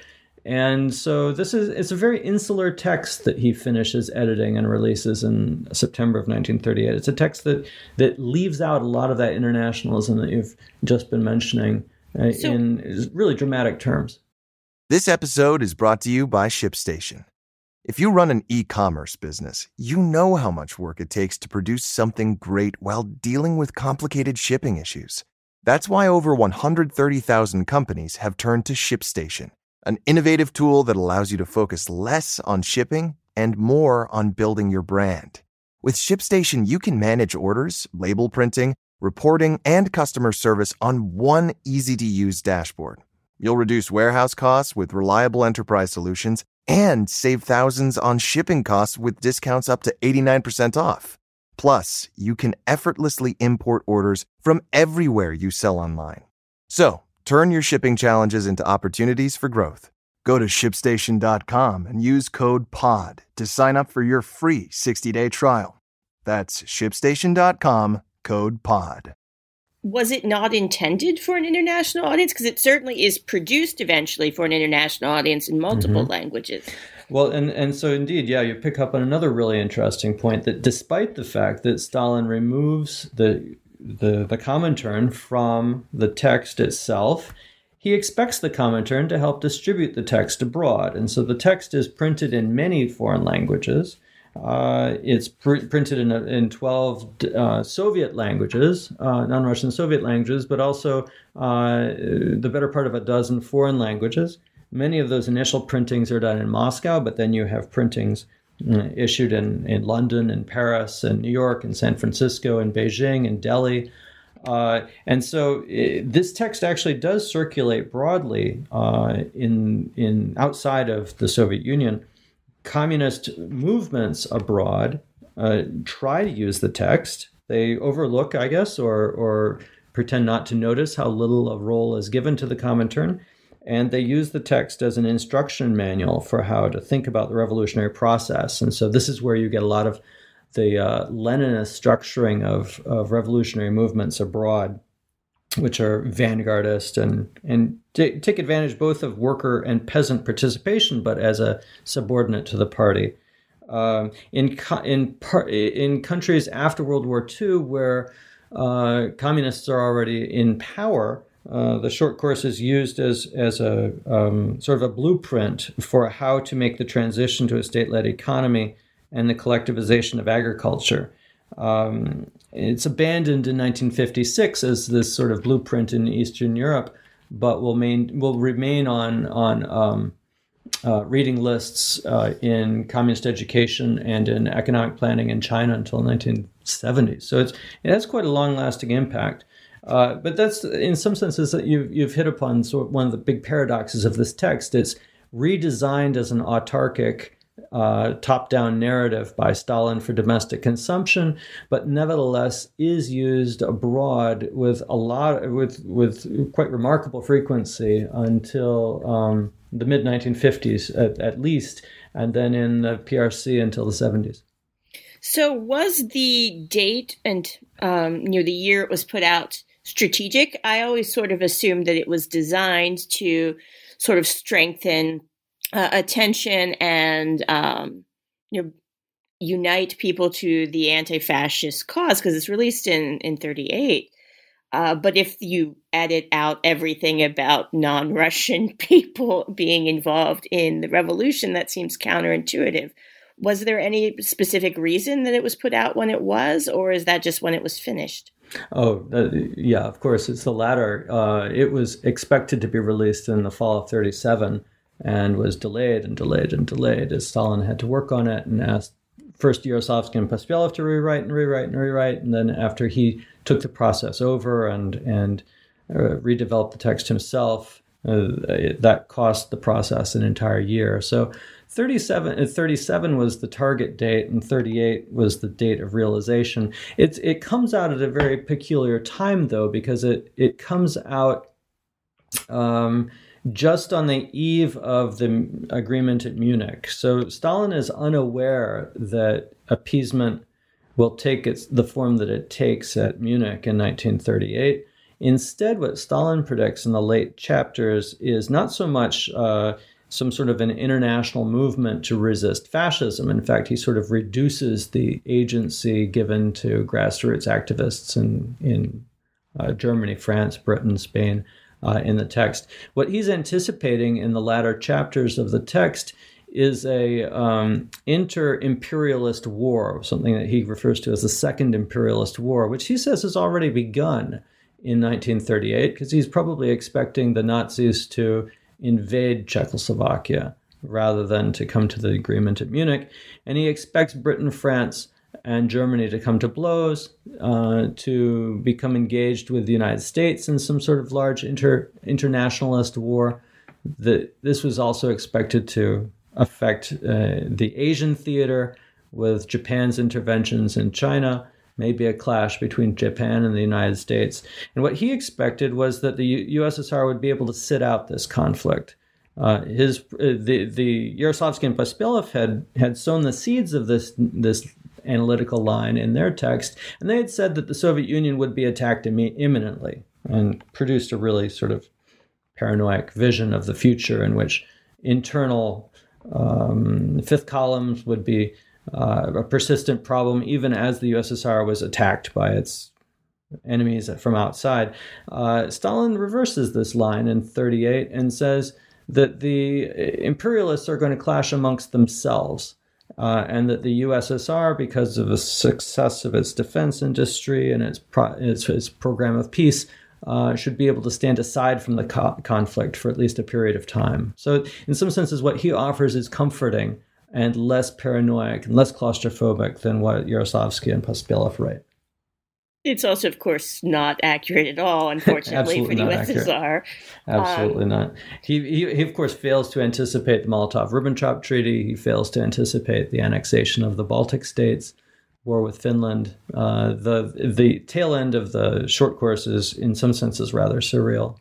and so this is it's a very insular text that he finishes editing and releases in September of nineteen thirty-eight. It's a text that that leaves out a lot of that internationalism that you've just been mentioning uh, so, in really dramatic terms. This episode is brought to you by ShipStation. If you run an e-commerce business, you know how much work it takes to produce something great while dealing with complicated shipping issues. That's why over one hundred thirty thousand companies have turned to ShipStation, an innovative tool that allows you to focus less on shipping and more on building your brand. With ShipStation, you can manage orders, label printing, reporting, and customer service on one easy-to-use dashboard. You'll reduce warehouse costs with reliable enterprise solutions and save thousands on shipping costs with discounts up to eighty-nine percent off. Plus, you can effortlessly import orders from everywhere you sell online. So, turn your shipping challenges into opportunities for growth. Go to ship station dot com and use code P O D to sign up for your free sixty-day trial. That's ship station dot com, code P O D. Was it not intended for an international audience? Because it certainly is produced eventually for an international audience in multiple mm-hmm. languages. Well, and, and so indeed, yeah, you pick up on another really interesting point that despite the fact that Stalin removes the the, the Comintern from the text itself, he expects the Comintern to help distribute the text abroad. And so the text is printed in many foreign languages. Uh, it's pr- printed in, in twelve uh, Soviet languages, uh, non-Russian Soviet languages, but also uh, the better part of a dozen foreign languages. Many of those initial printings are done in Moscow, but then you have printings uh, issued in, in London and Paris and New York and San Francisco and Beijing and Delhi. Uh, and so it, this text actually does circulate broadly uh, in in outside of the Soviet Union. Communist movements abroad uh, try to use the text. They overlook, I guess, or or pretend not to notice how little a role is given to the Comintern. And they use the text as an instruction manual for how to think about the revolutionary process. And so this is where you get a lot of the uh, Leninist structuring of, of revolutionary movements abroad, which are vanguardist and, and t- take advantage both of worker and peasant participation, but as a subordinate to the party. Um, in, co- in, par- in countries after World War Two, where uh, communists are already in power, uh, the short course is used as, as a um, sort of a blueprint for how to make the transition to a state-led economy and the collectivization of agriculture. Um, it's abandoned in nineteen fifty-six as this sort of blueprint in Eastern Europe, but will main, will remain on on um, uh, reading lists uh, in communist education and in economic planning in China until nineteen seventy. So it's it has quite a long-lasting impact. Uh, but that's in some senses that you've you've hit upon sort of one of the big paradoxes of this text. It's redesigned as an autarkic Uh, top-down narrative by Stalin for domestic consumption, but nevertheless is used abroad with a lot, with with quite remarkable frequency until um, the mid nineteen fifties at, at least, and then in the P R C until the seventies. So, was the date and um, you know the year it was put out strategic? I always sort of assumed that it was designed to sort of strengthen Uh, attention and um, you know unite people to the anti-fascist cause because it's released in in thirty-eight. Uh, but if you edit out everything about non-Russian people being involved in the revolution, that seems counterintuitive. Was there any specific reason that it was put out when it was, or is that just when it was finished? Oh, uh, yeah, of course, it's the latter. Uh, it was expected to be released in the fall of thirty-seven. And was delayed and delayed and delayed as Stalin had to work on it and asked first Yaroslavsky and Pospelov to rewrite and rewrite and rewrite. And then after he took the process over and and uh, redeveloped the text himself, uh, it, that cost the process an entire year. So thirty-seven, thirty-seven was the target date and thirty-eight was the date of realization. It's, it comes out at a very peculiar time, though, because it, it comes out Um, just on the eve of the agreement at Munich. So Stalin is unaware that appeasement will take its the form that it takes at Munich in nineteen thirty-eight. Instead, what Stalin predicts in the late chapters is not so much uh, some sort of an international movement to resist fascism. In fact, he sort of reduces the agency given to grassroots activists in, in uh, Germany, France, Britain, Spain, uh, in the text. What he's anticipating in the latter chapters of the text is a um, inter-imperialist war, something that he refers to as the Second Imperialist War, which he says has already begun in nineteen thirty-eight, because he's probably expecting the Nazis to invade Czechoslovakia rather than to come to the agreement at Munich. And he expects Britain, France, and Germany to come to blows, uh, to become engaged with the United States in some sort of large inter- internationalist war. The, this was also expected to affect uh, the Asian theater with Japan's interventions in China, maybe a clash between Japan and the United States. And what he expected was that the U S S R would be able to sit out this conflict. Uh, his uh, the the Yaroslavsky and Pospelov had had sown the seeds of this this analytical line in their text, and they had said that the Soviet Union would be attacked Im- imminently, and produced a really sort of paranoid vision of the future in which internal um, fifth columns would be uh, a persistent problem, even as the U S S R was attacked by its enemies from outside. Uh, Stalin reverses this line in thirty-eight and says that the imperialists are going to clash amongst themselves, uh, and that the U S S R, because of the success of its defense industry and its pro- its, its program of peace, uh, should be able to stand aside from the co- conflict for at least a period of time. So in some senses, what he offers is comforting and less paranoid and less claustrophobic than what Yaroslavsky and Pospelov write. It's also, of course, not accurate at all, unfortunately, for the U S S R. Absolutely um, not. He, he, he, of course, fails to anticipate the Molotov-Ribbentrop Treaty. He fails to anticipate the annexation of the Baltic states, war with Finland. Uh, the the tail end of the short course is, in some senses, rather surreal.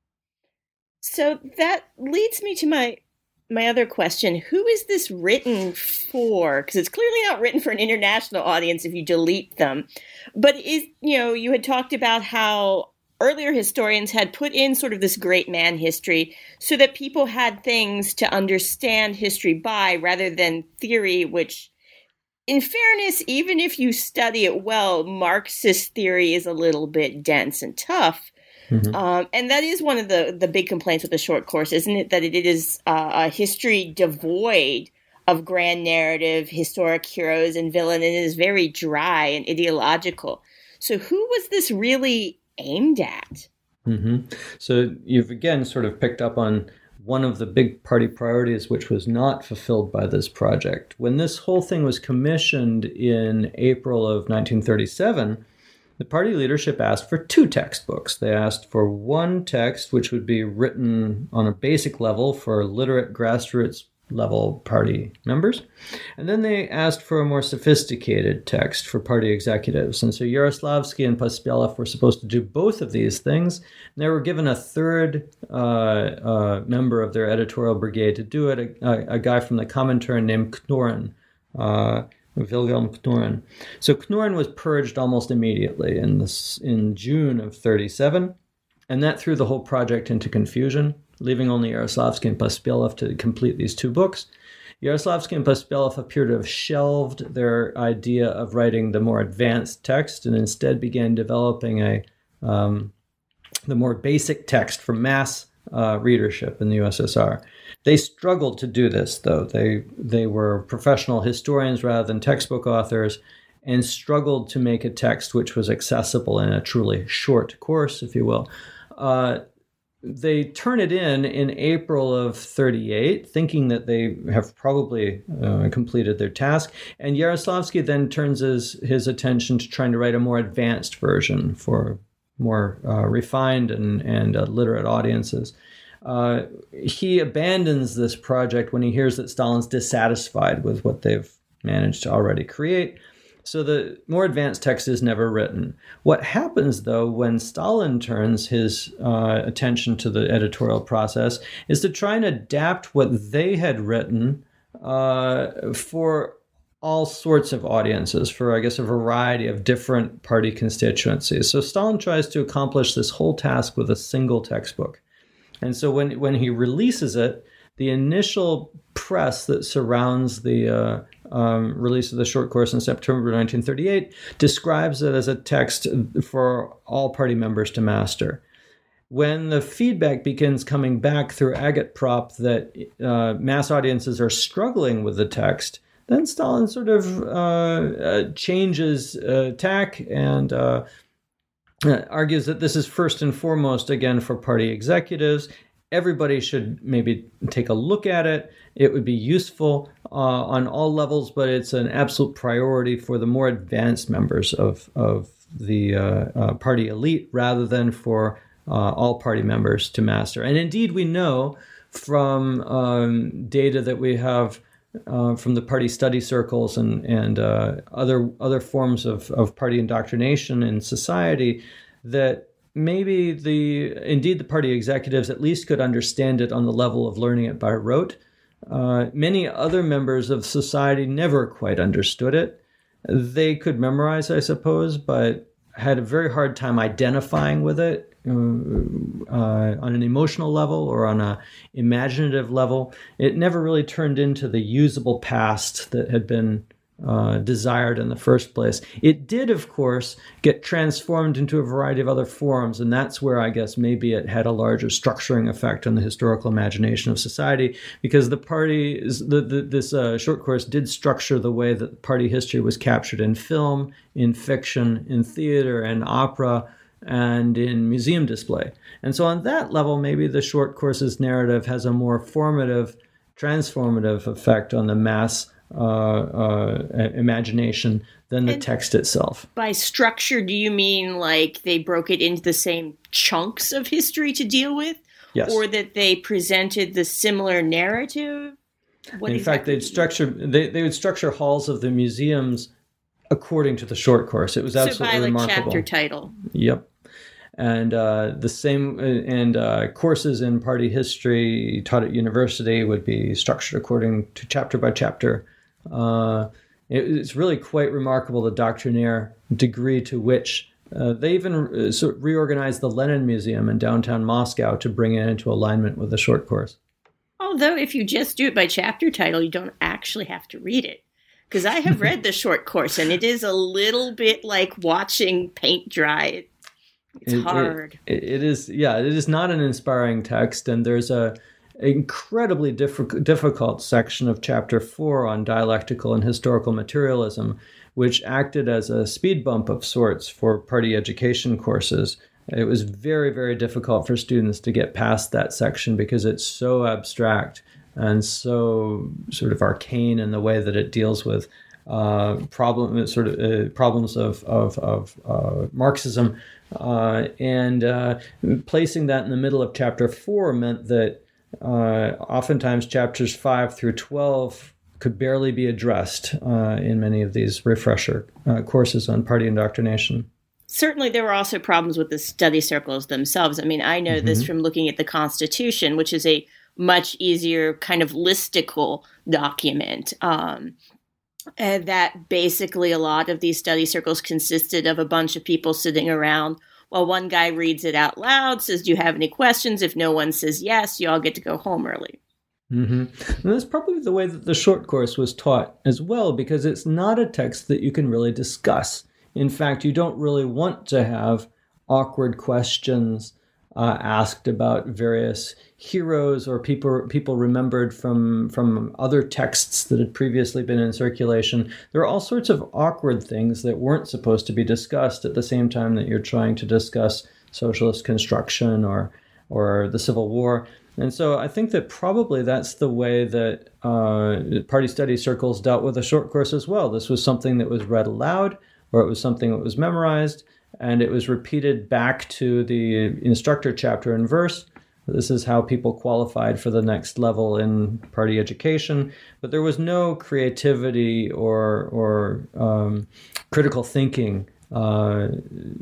So that leads me to my my other question. Who is this written for? Because it's clearly not written for an international audience if you delete them. But is, you know, you had talked about how earlier historians had put in sort of this great man history so that people had things to understand history by rather than theory, which, in fairness, even if you study it well, Marxist theory is a little bit dense and tough. Mm-hmm. Um, and that is one of the, the big complaints with the short course, isn't it? That it is uh, a history devoid of grand narrative, historic heroes and villain, and it is very dry and ideological. So who was this really aimed at? Mm-hmm. So you've again sort of picked up on one of the big party priorities, which was not fulfilled by this project. When this whole thing was commissioned in April of nineteen thirty-seven, the party leadership asked for two textbooks. They asked for one text, which would be written on a basic level for literate grassroots level party members. And then they asked for a more sophisticated text for party executives. And so Yaroslavsky and Pospelov were supposed to do both of these things. And they were given a third uh, uh, member of their editorial brigade to do it, a, a guy from the Comintern named Knurin. Uh, Wilhelm Knurin. So Knurin was purged almost immediately in this in June of thirty-seven, and that threw the whole project into confusion, leaving only Yaroslavsky and Pospelov to complete these two books. Yaroslavsky and Pospelov appear to have shelved their idea of writing the more advanced text and instead began developing a um, the more basic text for mass uh, readership in the U S S R. They struggled to do this, though. They they were professional historians rather than textbook authors and struggled to make a text which was accessible in a truly short course, if you will. Uh, they turn it in in April of thirty-eight, thinking that they have probably uh, completed their task. And Yaroslavsky then turns his, his attention to trying to write a more advanced version for more uh, refined and, and uh, literate audiences. Uh, he abandons this project when he hears that Stalin's dissatisfied with what they've managed to already create. So the more advanced text is never written. What happens, though, when Stalin turns his uh, attention to the editorial process is to try and adapt what they had written uh, for all sorts of audiences, for, I guess, a variety of different party constituencies. So Stalin tries to accomplish this whole task with a single textbook. And so when, when he releases it, the initial press that surrounds the uh, um, release of the short course in September nineteen thirty-eight describes it as a text for all party members to master. When the feedback begins coming back through agitprop that uh, mass audiences are struggling with the text, then Stalin sort of uh, uh, changes uh, tack and uh, uh, argues that this is first and foremost, again, for party executives. Everybody should maybe take a look at it. It would be useful uh, on all levels, but it's an absolute priority for the more advanced members of, of the uh, uh, party elite rather than for Uh, all party members to master. And indeed, we know from um, data that we have uh, from the party study circles and, and uh, other other forms of, of party indoctrination in society that maybe the indeed the party executives at least could understand it on the level of learning it by rote. Uh, many other members of society never quite understood it. They could memorize, I suppose, but had a very hard time identifying with it uh, on an emotional level or on a imaginative level. It never really turned into the usable past that had been uh, desired in the first place. It did, of course, get transformed into a variety of other forms, and that's where I guess maybe it had a larger structuring effect on the historical imagination of society, because the party, the, the, this uh, short course did structure the way that party history was captured in film, in fiction, in theater and opera, and in museum display. And so on that level, maybe the short course's narrative has a more formative, transformative effect on the mass uh, uh, imagination than the and text itself. By structure, do you mean like they broke it into the same chunks of history to deal with? Yes. Or that they presented the similar narrative? What in exactly fact, they'd structure they, they would structure halls of the museums according to the short course. It was absolutely so by, like, remarkable. chapter title. Yep. And uh, the same, and uh, courses in party history taught at university would be structured according to chapter by chapter. Uh, it, it's really quite remarkable the doctrinaire degree to which uh, they even uh, sort of reorganized the Lenin Museum in downtown Moscow to bring it into alignment with the short course. Although if you just do it by chapter title, you don't actually have to read it. Because I have read the short course, and it is a little bit like watching paint dry. It's it, hard. It, it is, yeah, it is not an inspiring text, and there's a incredibly diff- difficult section of chapter four on dialectical and historical materialism, which acted as a speed bump of sorts for party education courses. It was very, very difficult for students to get past that section because it's so abstract and so sort of arcane in the way that it deals with uh, problem, sort of uh, problems of of, of uh, Marxism, uh, and uh, placing that in the middle of chapter four meant that uh, oftentimes chapters five through twelve could barely be addressed uh, in many of these refresher uh, courses on party indoctrination. Certainly, there were also problems with the study circles themselves. I mean, I know mm-hmm. this from looking at the Constitution, which is a much easier kind of listicle document. Um, and that basically a lot of these study circles consisted of a bunch of people sitting around while one guy reads it out loud, says, do you have any questions? If no one says yes, you all get to go home early. Mm-hmm. And that's probably the way that the short course was taught as well, because it's not a text that you can really discuss. In fact, you don't really want to have awkward questions uh, asked about various heroes or people people remembered from from other texts that had previously been in circulation. There are all sorts of awkward things that weren't supposed to be discussed at the same time that you're trying to discuss socialist construction or or the Civil War. And so I think that probably that's the way that uh, party study circles dealt with the short course as well. This was something that was read aloud, or it was something that was memorized, and it was repeated back to the instructor chapter and verse. This is how people qualified for the next level in party education. But there was no creativity or or um, critical thinking uh,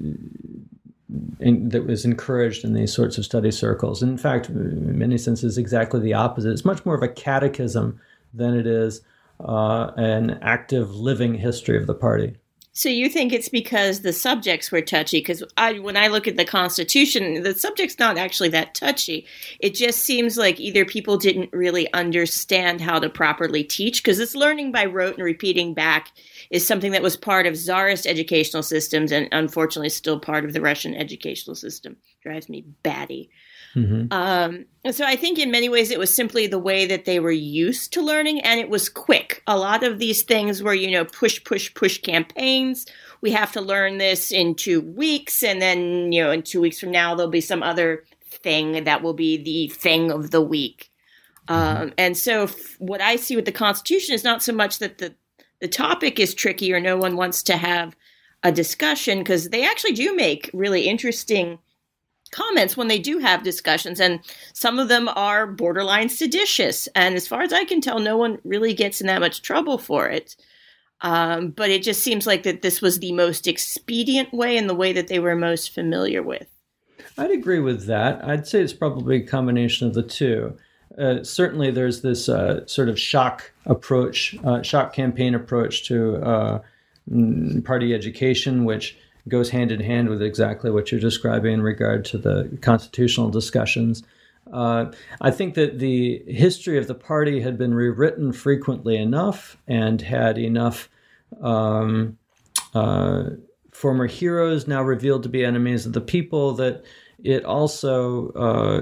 in, that was encouraged in these sorts of study circles. In fact, in many senses, exactly the opposite. It's much more of a catechism than it is uh, an active living history of the party. So you think it's because the subjects were touchy? Because I, when I look at the Constitution, the subject's not actually that touchy. It just seems like either people didn't really understand how to properly teach, because this learning by rote and repeating back is something that was part of Tsarist educational systems and unfortunately still part of the Russian educational system. Drives me batty. Mm-hmm. Um, so I think in many ways it was simply the way that they were used to learning, and it was quick. A lot of these things were, you know, push, push, push campaigns. We have to learn this in two weeks, and then, you know, in two weeks from now, there'll be some other thing that will be the thing of the week. Mm-hmm. Um, and so f- what I see with the Constitution is not so much that the, the topic is tricky or no one wants to have a discussion, because they actually do make really interesting comments when they do have discussions, and some of them are borderline seditious. And as far as I can tell, no one really gets in that much trouble for it. Um, but it just seems like that this was the most expedient way and the way that they were most familiar with. I'd agree with that. I'd say it's probably a combination of the two. Uh, certainly there's this uh, sort of shock approach, uh, shock campaign approach to uh, party education, which goes hand in hand with exactly what you're describing in regard to the constitutional discussions. Uh, I think that the history of the party had been rewritten frequently enough and had enough um, uh, former heroes now revealed to be enemies of the people that it also uh,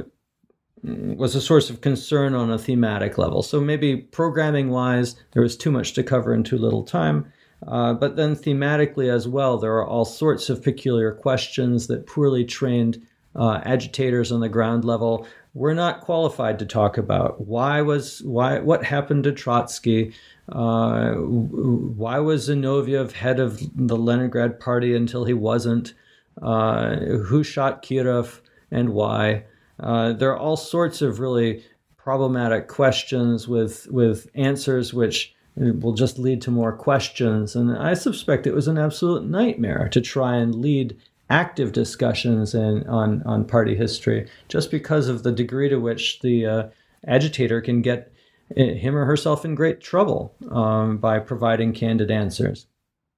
was a source of concern on a thematic level. So maybe programming-wise, there was too much to cover in too little time. Uh, but then thematically as well, there are all sorts of peculiar questions that poorly trained uh, agitators on the ground level were not qualified to talk about. Why was why what happened to Trotsky? Uh, why was Zinoviev head of the Leningrad Party until he wasn't? Uh, who shot Kirov and why? Uh, there are all sorts of really problematic questions with with answers which it will just lead to more questions. And I suspect it was an absolute nightmare to try and lead active discussions in, on, on party history, just because of the degree to which the uh, agitator can get him or herself in great trouble um, by providing candid answers.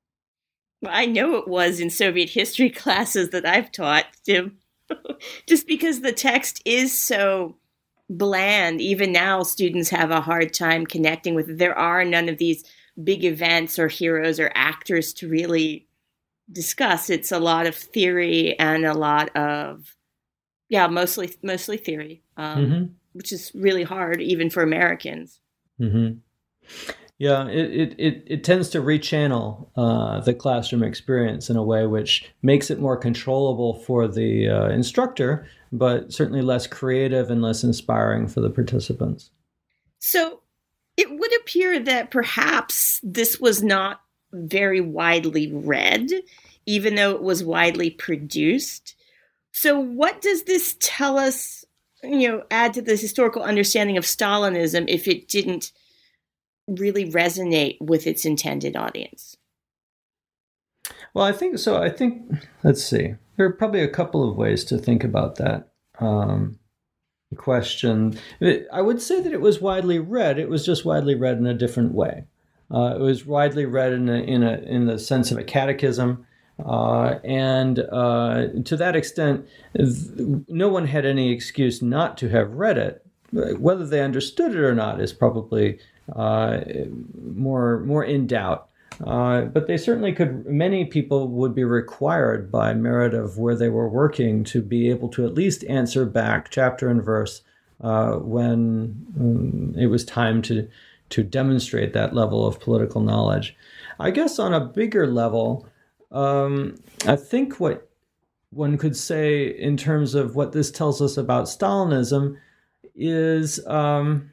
Well, I know it was in Soviet history classes that I've taught, Jim. Just because the text is so bland. Even now, students have a hard time connecting with it. There are none of these big events or heroes or actors to really discuss. It's a lot of theory and a lot of, yeah, mostly mostly theory, um, mm-hmm. which is really hard even for Americans. Mm-hmm. Yeah, it, it, it, it tends to rechannel uh, the classroom experience in a way which makes it more controllable for the uh, instructor, but certainly less creative and less inspiring for the participants. So it would appear that perhaps this was not very widely read, even though it was widely produced. So what does this tell us, you know, add to this historical understanding of Stalinism if it didn't really resonate with its intended audience? Well, I think so. I think, let's see, there are probably a couple of ways to think about that um, question. I would say that it was widely read. It was just widely read in a different way. Uh, it was widely read in a, in a in the sense of a catechism. Uh, and uh, to that extent, no one had any excuse not to have read it. Whether they understood it or not is probably uh, more more in doubt. Uh, but they certainly could, many people would be required by merit of where they were working to be able to at least answer back chapter and verse uh, when um, it was time to, to demonstrate that level of political knowledge. I guess on a bigger level, um, I think what one could say in terms of what this tells us about Stalinism is um,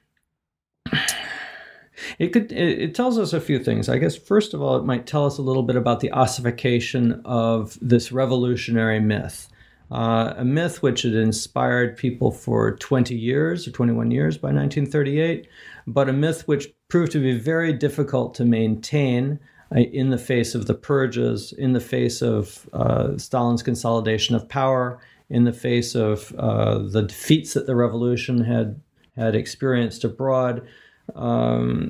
it could it, it tells us a few things. I guess first of all, it might tell us a little bit about the ossification of this revolutionary myth, uh, a myth which had inspired people for twenty years or twenty-one years by nineteen thirty-eight, but a myth which proved to be very difficult to maintain uh, in the face of the purges, in the face of uh, Stalin's consolidation of power, in the face of uh, the defeats that the revolution had had experienced abroad. Um,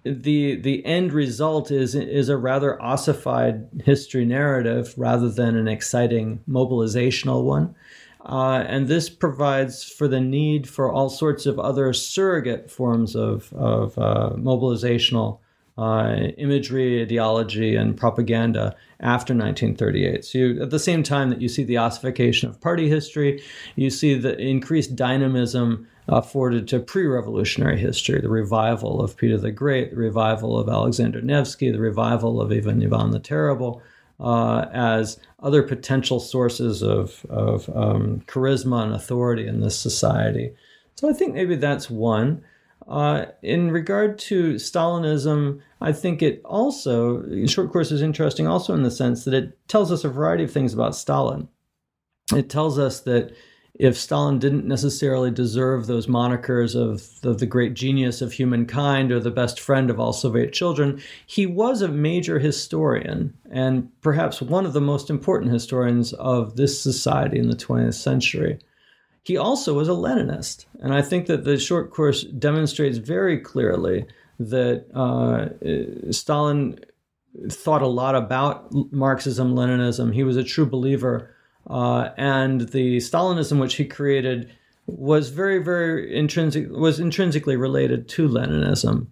the the end result is is a rather ossified history narrative rather than an exciting mobilizational one. Uh, and this provides for the need for all sorts of other surrogate forms of, of uh, mobilizational uh, imagery, ideology, and propaganda after nineteen thirty-eight. So you, at the same time that you see the ossification of party history, you see the increased dynamism afforded to pre-revolutionary history, the revival of Peter the Great, the revival of Alexander Nevsky, the revival of even Ivan the Terrible, uh, as other potential sources of, of um, charisma and authority in this society. So I think maybe that's one. Uh, in regard to Stalinism, I think it also, Short Course is interesting also in the sense that it tells us a variety of things about Stalin. It tells us that if Stalin didn't necessarily deserve those monikers of the, the great genius of humankind or the best friend of all Soviet children, he was a major historian and perhaps one of the most important historians of this society in the twentieth century. He also was a Leninist, and I think that the Short Course demonstrates very clearly that uh, Stalin thought a lot about Marxism, Leninism. He was a true believer. Uh, and the Stalinism which he created was very, very intrinsic, was intrinsically related to Leninism.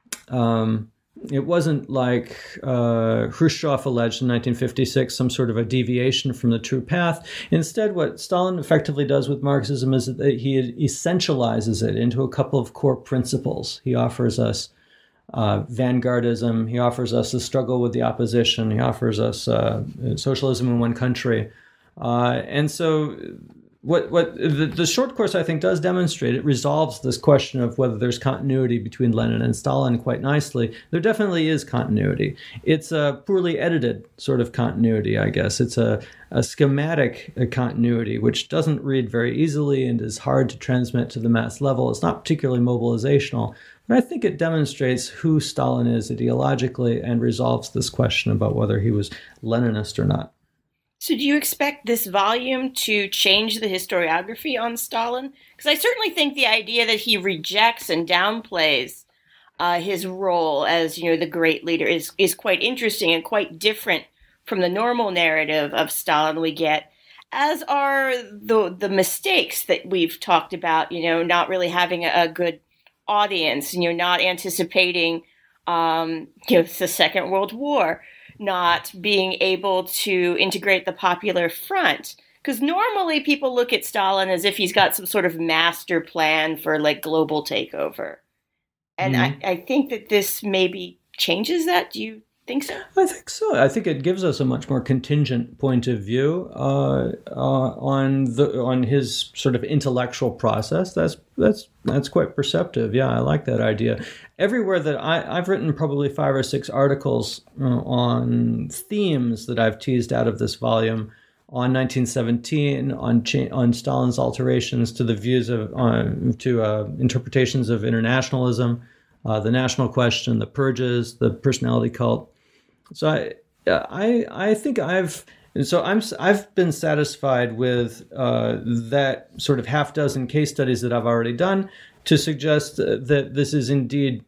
Um, it wasn't like uh, Khrushchev alleged in nineteen fifty-six, some sort of a deviation from the true path. Instead, what Stalin effectively does with Marxism is that he essentializes it into a couple of core principles. He offers us Uh, vanguardism. He offers us the struggle with the opposition. He offers us uh, socialism in one country. Uh, and so what what the, the Short Course, I think, does demonstrate, it resolves this question of whether there's continuity between Lenin and Stalin quite nicely. There definitely is continuity. It's a poorly edited sort of continuity, I guess. It's a, a schematic continuity, which doesn't read very easily and is hard to transmit to the mass level. It's not particularly mobilizational, but I think it demonstrates who Stalin is ideologically and resolves this question about whether he was Leninist or not. So do you expect this volume to change the historiography on Stalin? Because I certainly think the idea that he rejects and downplays uh, his role as, you know, the great leader is, is quite interesting and quite different from the normal narrative of Stalin we get, as are the the mistakes that we've talked about, you know, not really having a, a good audience, you know, not anticipating, um, you know, the Second World War, not being able to integrate the Popular Front. Because normally people look at Stalin as if he's got some sort of master plan for like global takeover. And mm-hmm. I, I think that this maybe changes that. Do you think so? I think so. I think it gives us a much more contingent point of view uh, uh, on the on his sort of intellectual process. That's that's that's quite perceptive. Yeah, I like that idea. Everywhere that I, I've written probably five or six articles uh, on themes that I've teased out of this volume on nineteen seventeen, on cha- on Stalin's alterations to the views of uh, to uh, interpretations of internationalism, uh, the national question, the purges, the personality cult. So I, I, I think I've, so I'm, I've been satisfied with uh, that sort of half dozen case studies that I've already done to suggest that this is indeed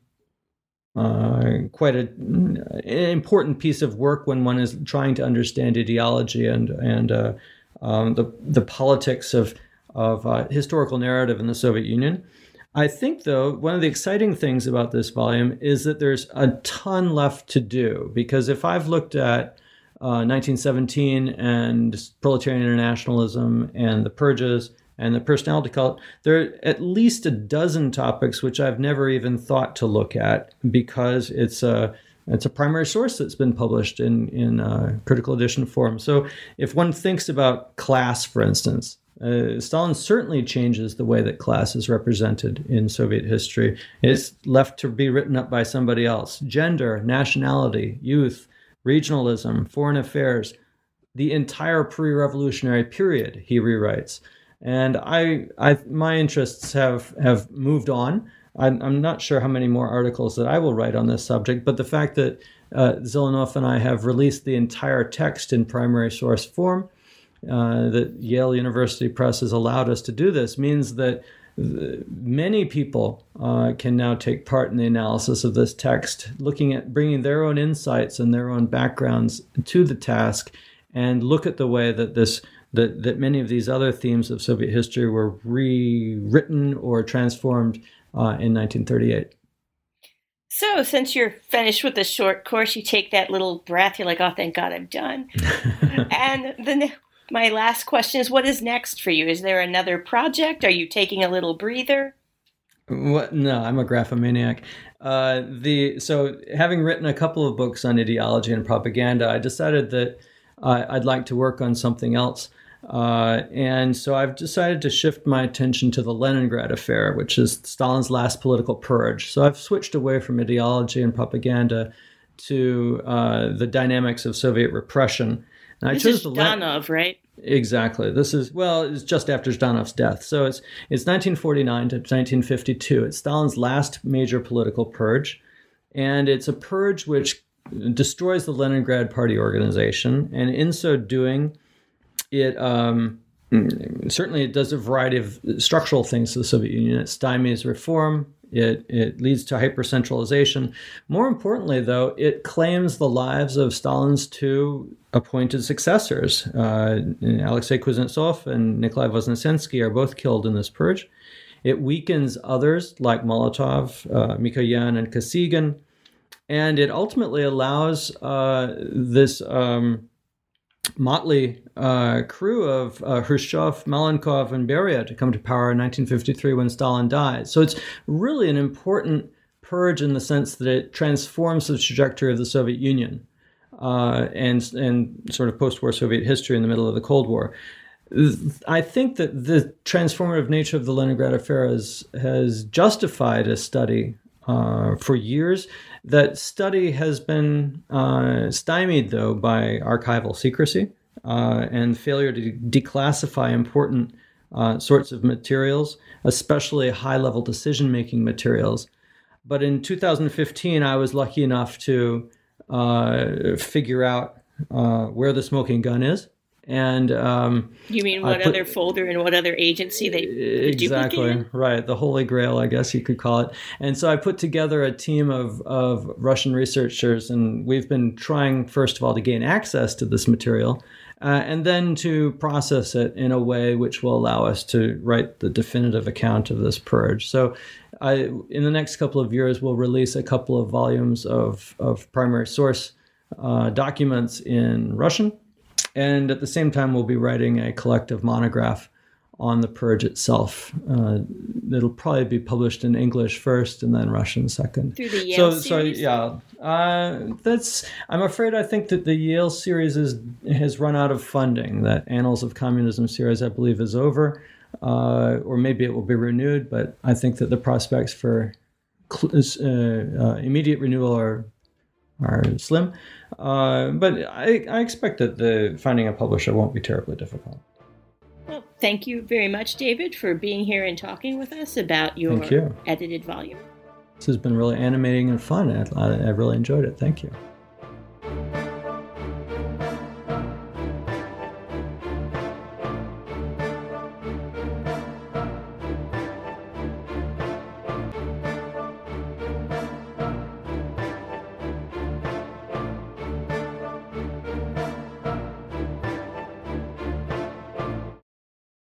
uh, quite a, an important piece of work when one is trying to understand ideology and and uh, um, the the politics of of uh, historical narrative in the Soviet Union. I think, though, one of the exciting things about this volume is that there's a ton left to do, because if I've looked at uh, nineteen seventeen and proletarian internationalism and the purges and the personality cult, there are at least a dozen topics which I've never even thought to look at, because it's a it's a primary source that's been published in in uh, critical edition form. So if one thinks about class, for instance, Uh, Stalin certainly changes the way that class is represented in Soviet history. It's left to be written up by somebody else. Gender, nationality, youth, regionalism, foreign affairs, the entire pre-revolutionary period he rewrites. And I, I my interests have, have moved on. I'm, I'm not sure how many more articles that I will write on this subject, but the fact that uh, Zilanov and I have released the entire text in primary source form, Uh, that Yale University Press has allowed us to do this, means that many people uh, can now take part in the analysis of this text, looking at bringing their own insights and their own backgrounds to the task, and look at the way that this that, that many of these other themes of Soviet history were rewritten or transformed uh, in nineteen thirty-eight. So since you're finished with the short course, you take that little breath. You're like, oh, thank God I'm done. And then my last question is, what is next for you? Is there another project? Are you taking a little breather? What? No, I'm a graphomaniac. Uh, the so having written a couple of books on ideology and propaganda, I decided that uh, I'd like to work on something else. Uh, and so I've decided to shift my attention to the Leningrad affair, which is Stalin's last political purge. So I've switched away from ideology and propaganda to uh, the dynamics of Soviet repression. And this I chose is the Zhdanov, Len- right? Exactly. This is, well, it's just after Zhdanov's death. So it's it's nineteen forty-nine to nineteen fifty-two. It's Stalin's last major political purge. And it's a purge which destroys the Leningrad Party organization. And in so doing, It um, certainly it does a variety of structural things to the Soviet Union. It stymies reform. It it leads to hypercentralization. More importantly, though, it claims the lives of Stalin's two appointed successors. Uh, Alexei Kuznetsov and Nikolai Voznesensky are both killed in this purge. It weakens others like Molotov, uh, Mikoyan, and Kosygin. And it ultimately allows uh, this Um, motley uh, crew of uh, Khrushchev, Malenkov, and Beria to come to power in nineteen fifty-three when Stalin died. So it's really an important purge in the sense that it transforms the trajectory of the Soviet Union uh, and, and sort of post-war Soviet history in the middle of the Cold War. I think that the transformative nature of the Leningrad affair has, has justified a study uh, for years. That study has been uh, stymied, though, by archival secrecy uh, and failure to declassify important uh, sorts of materials, especially high-level decision-making materials. But in two thousand fifteen, I was lucky enough to uh, figure out uh, where the smoking gun is. And um, you mean what put, other folder and what other agency they exactly duplicated? Right, the Holy Grail, I guess you could call it. And so I put together a team of of Russian researchers, and we've been trying first of all to gain access to this material, uh, and then to process it in a way which will allow us to write the definitive account of this purge. So, I, in the next couple of years, we'll release a couple of volumes of of primary source uh, documents in Russian. And at the same time, we'll be writing a collective monograph on the purge itself. Uh, it'll probably be published in English first and then Russian second. Through the Yale so, series? So, yeah. Uh, that's. I'm afraid I think that the Yale series is has run out of funding. That Annals of Communism series, I believe, is over. Uh, or maybe it will be renewed, but I think that the prospects for cl- uh, uh, immediate renewal are are slim. Uh, but I, I expect that the finding a publisher won't be terribly difficult. Well, thank you very much, David, for being here and talking with us about your Thank you. edited volume. This has been really animating and fun. I, I really enjoyed it. Thank you.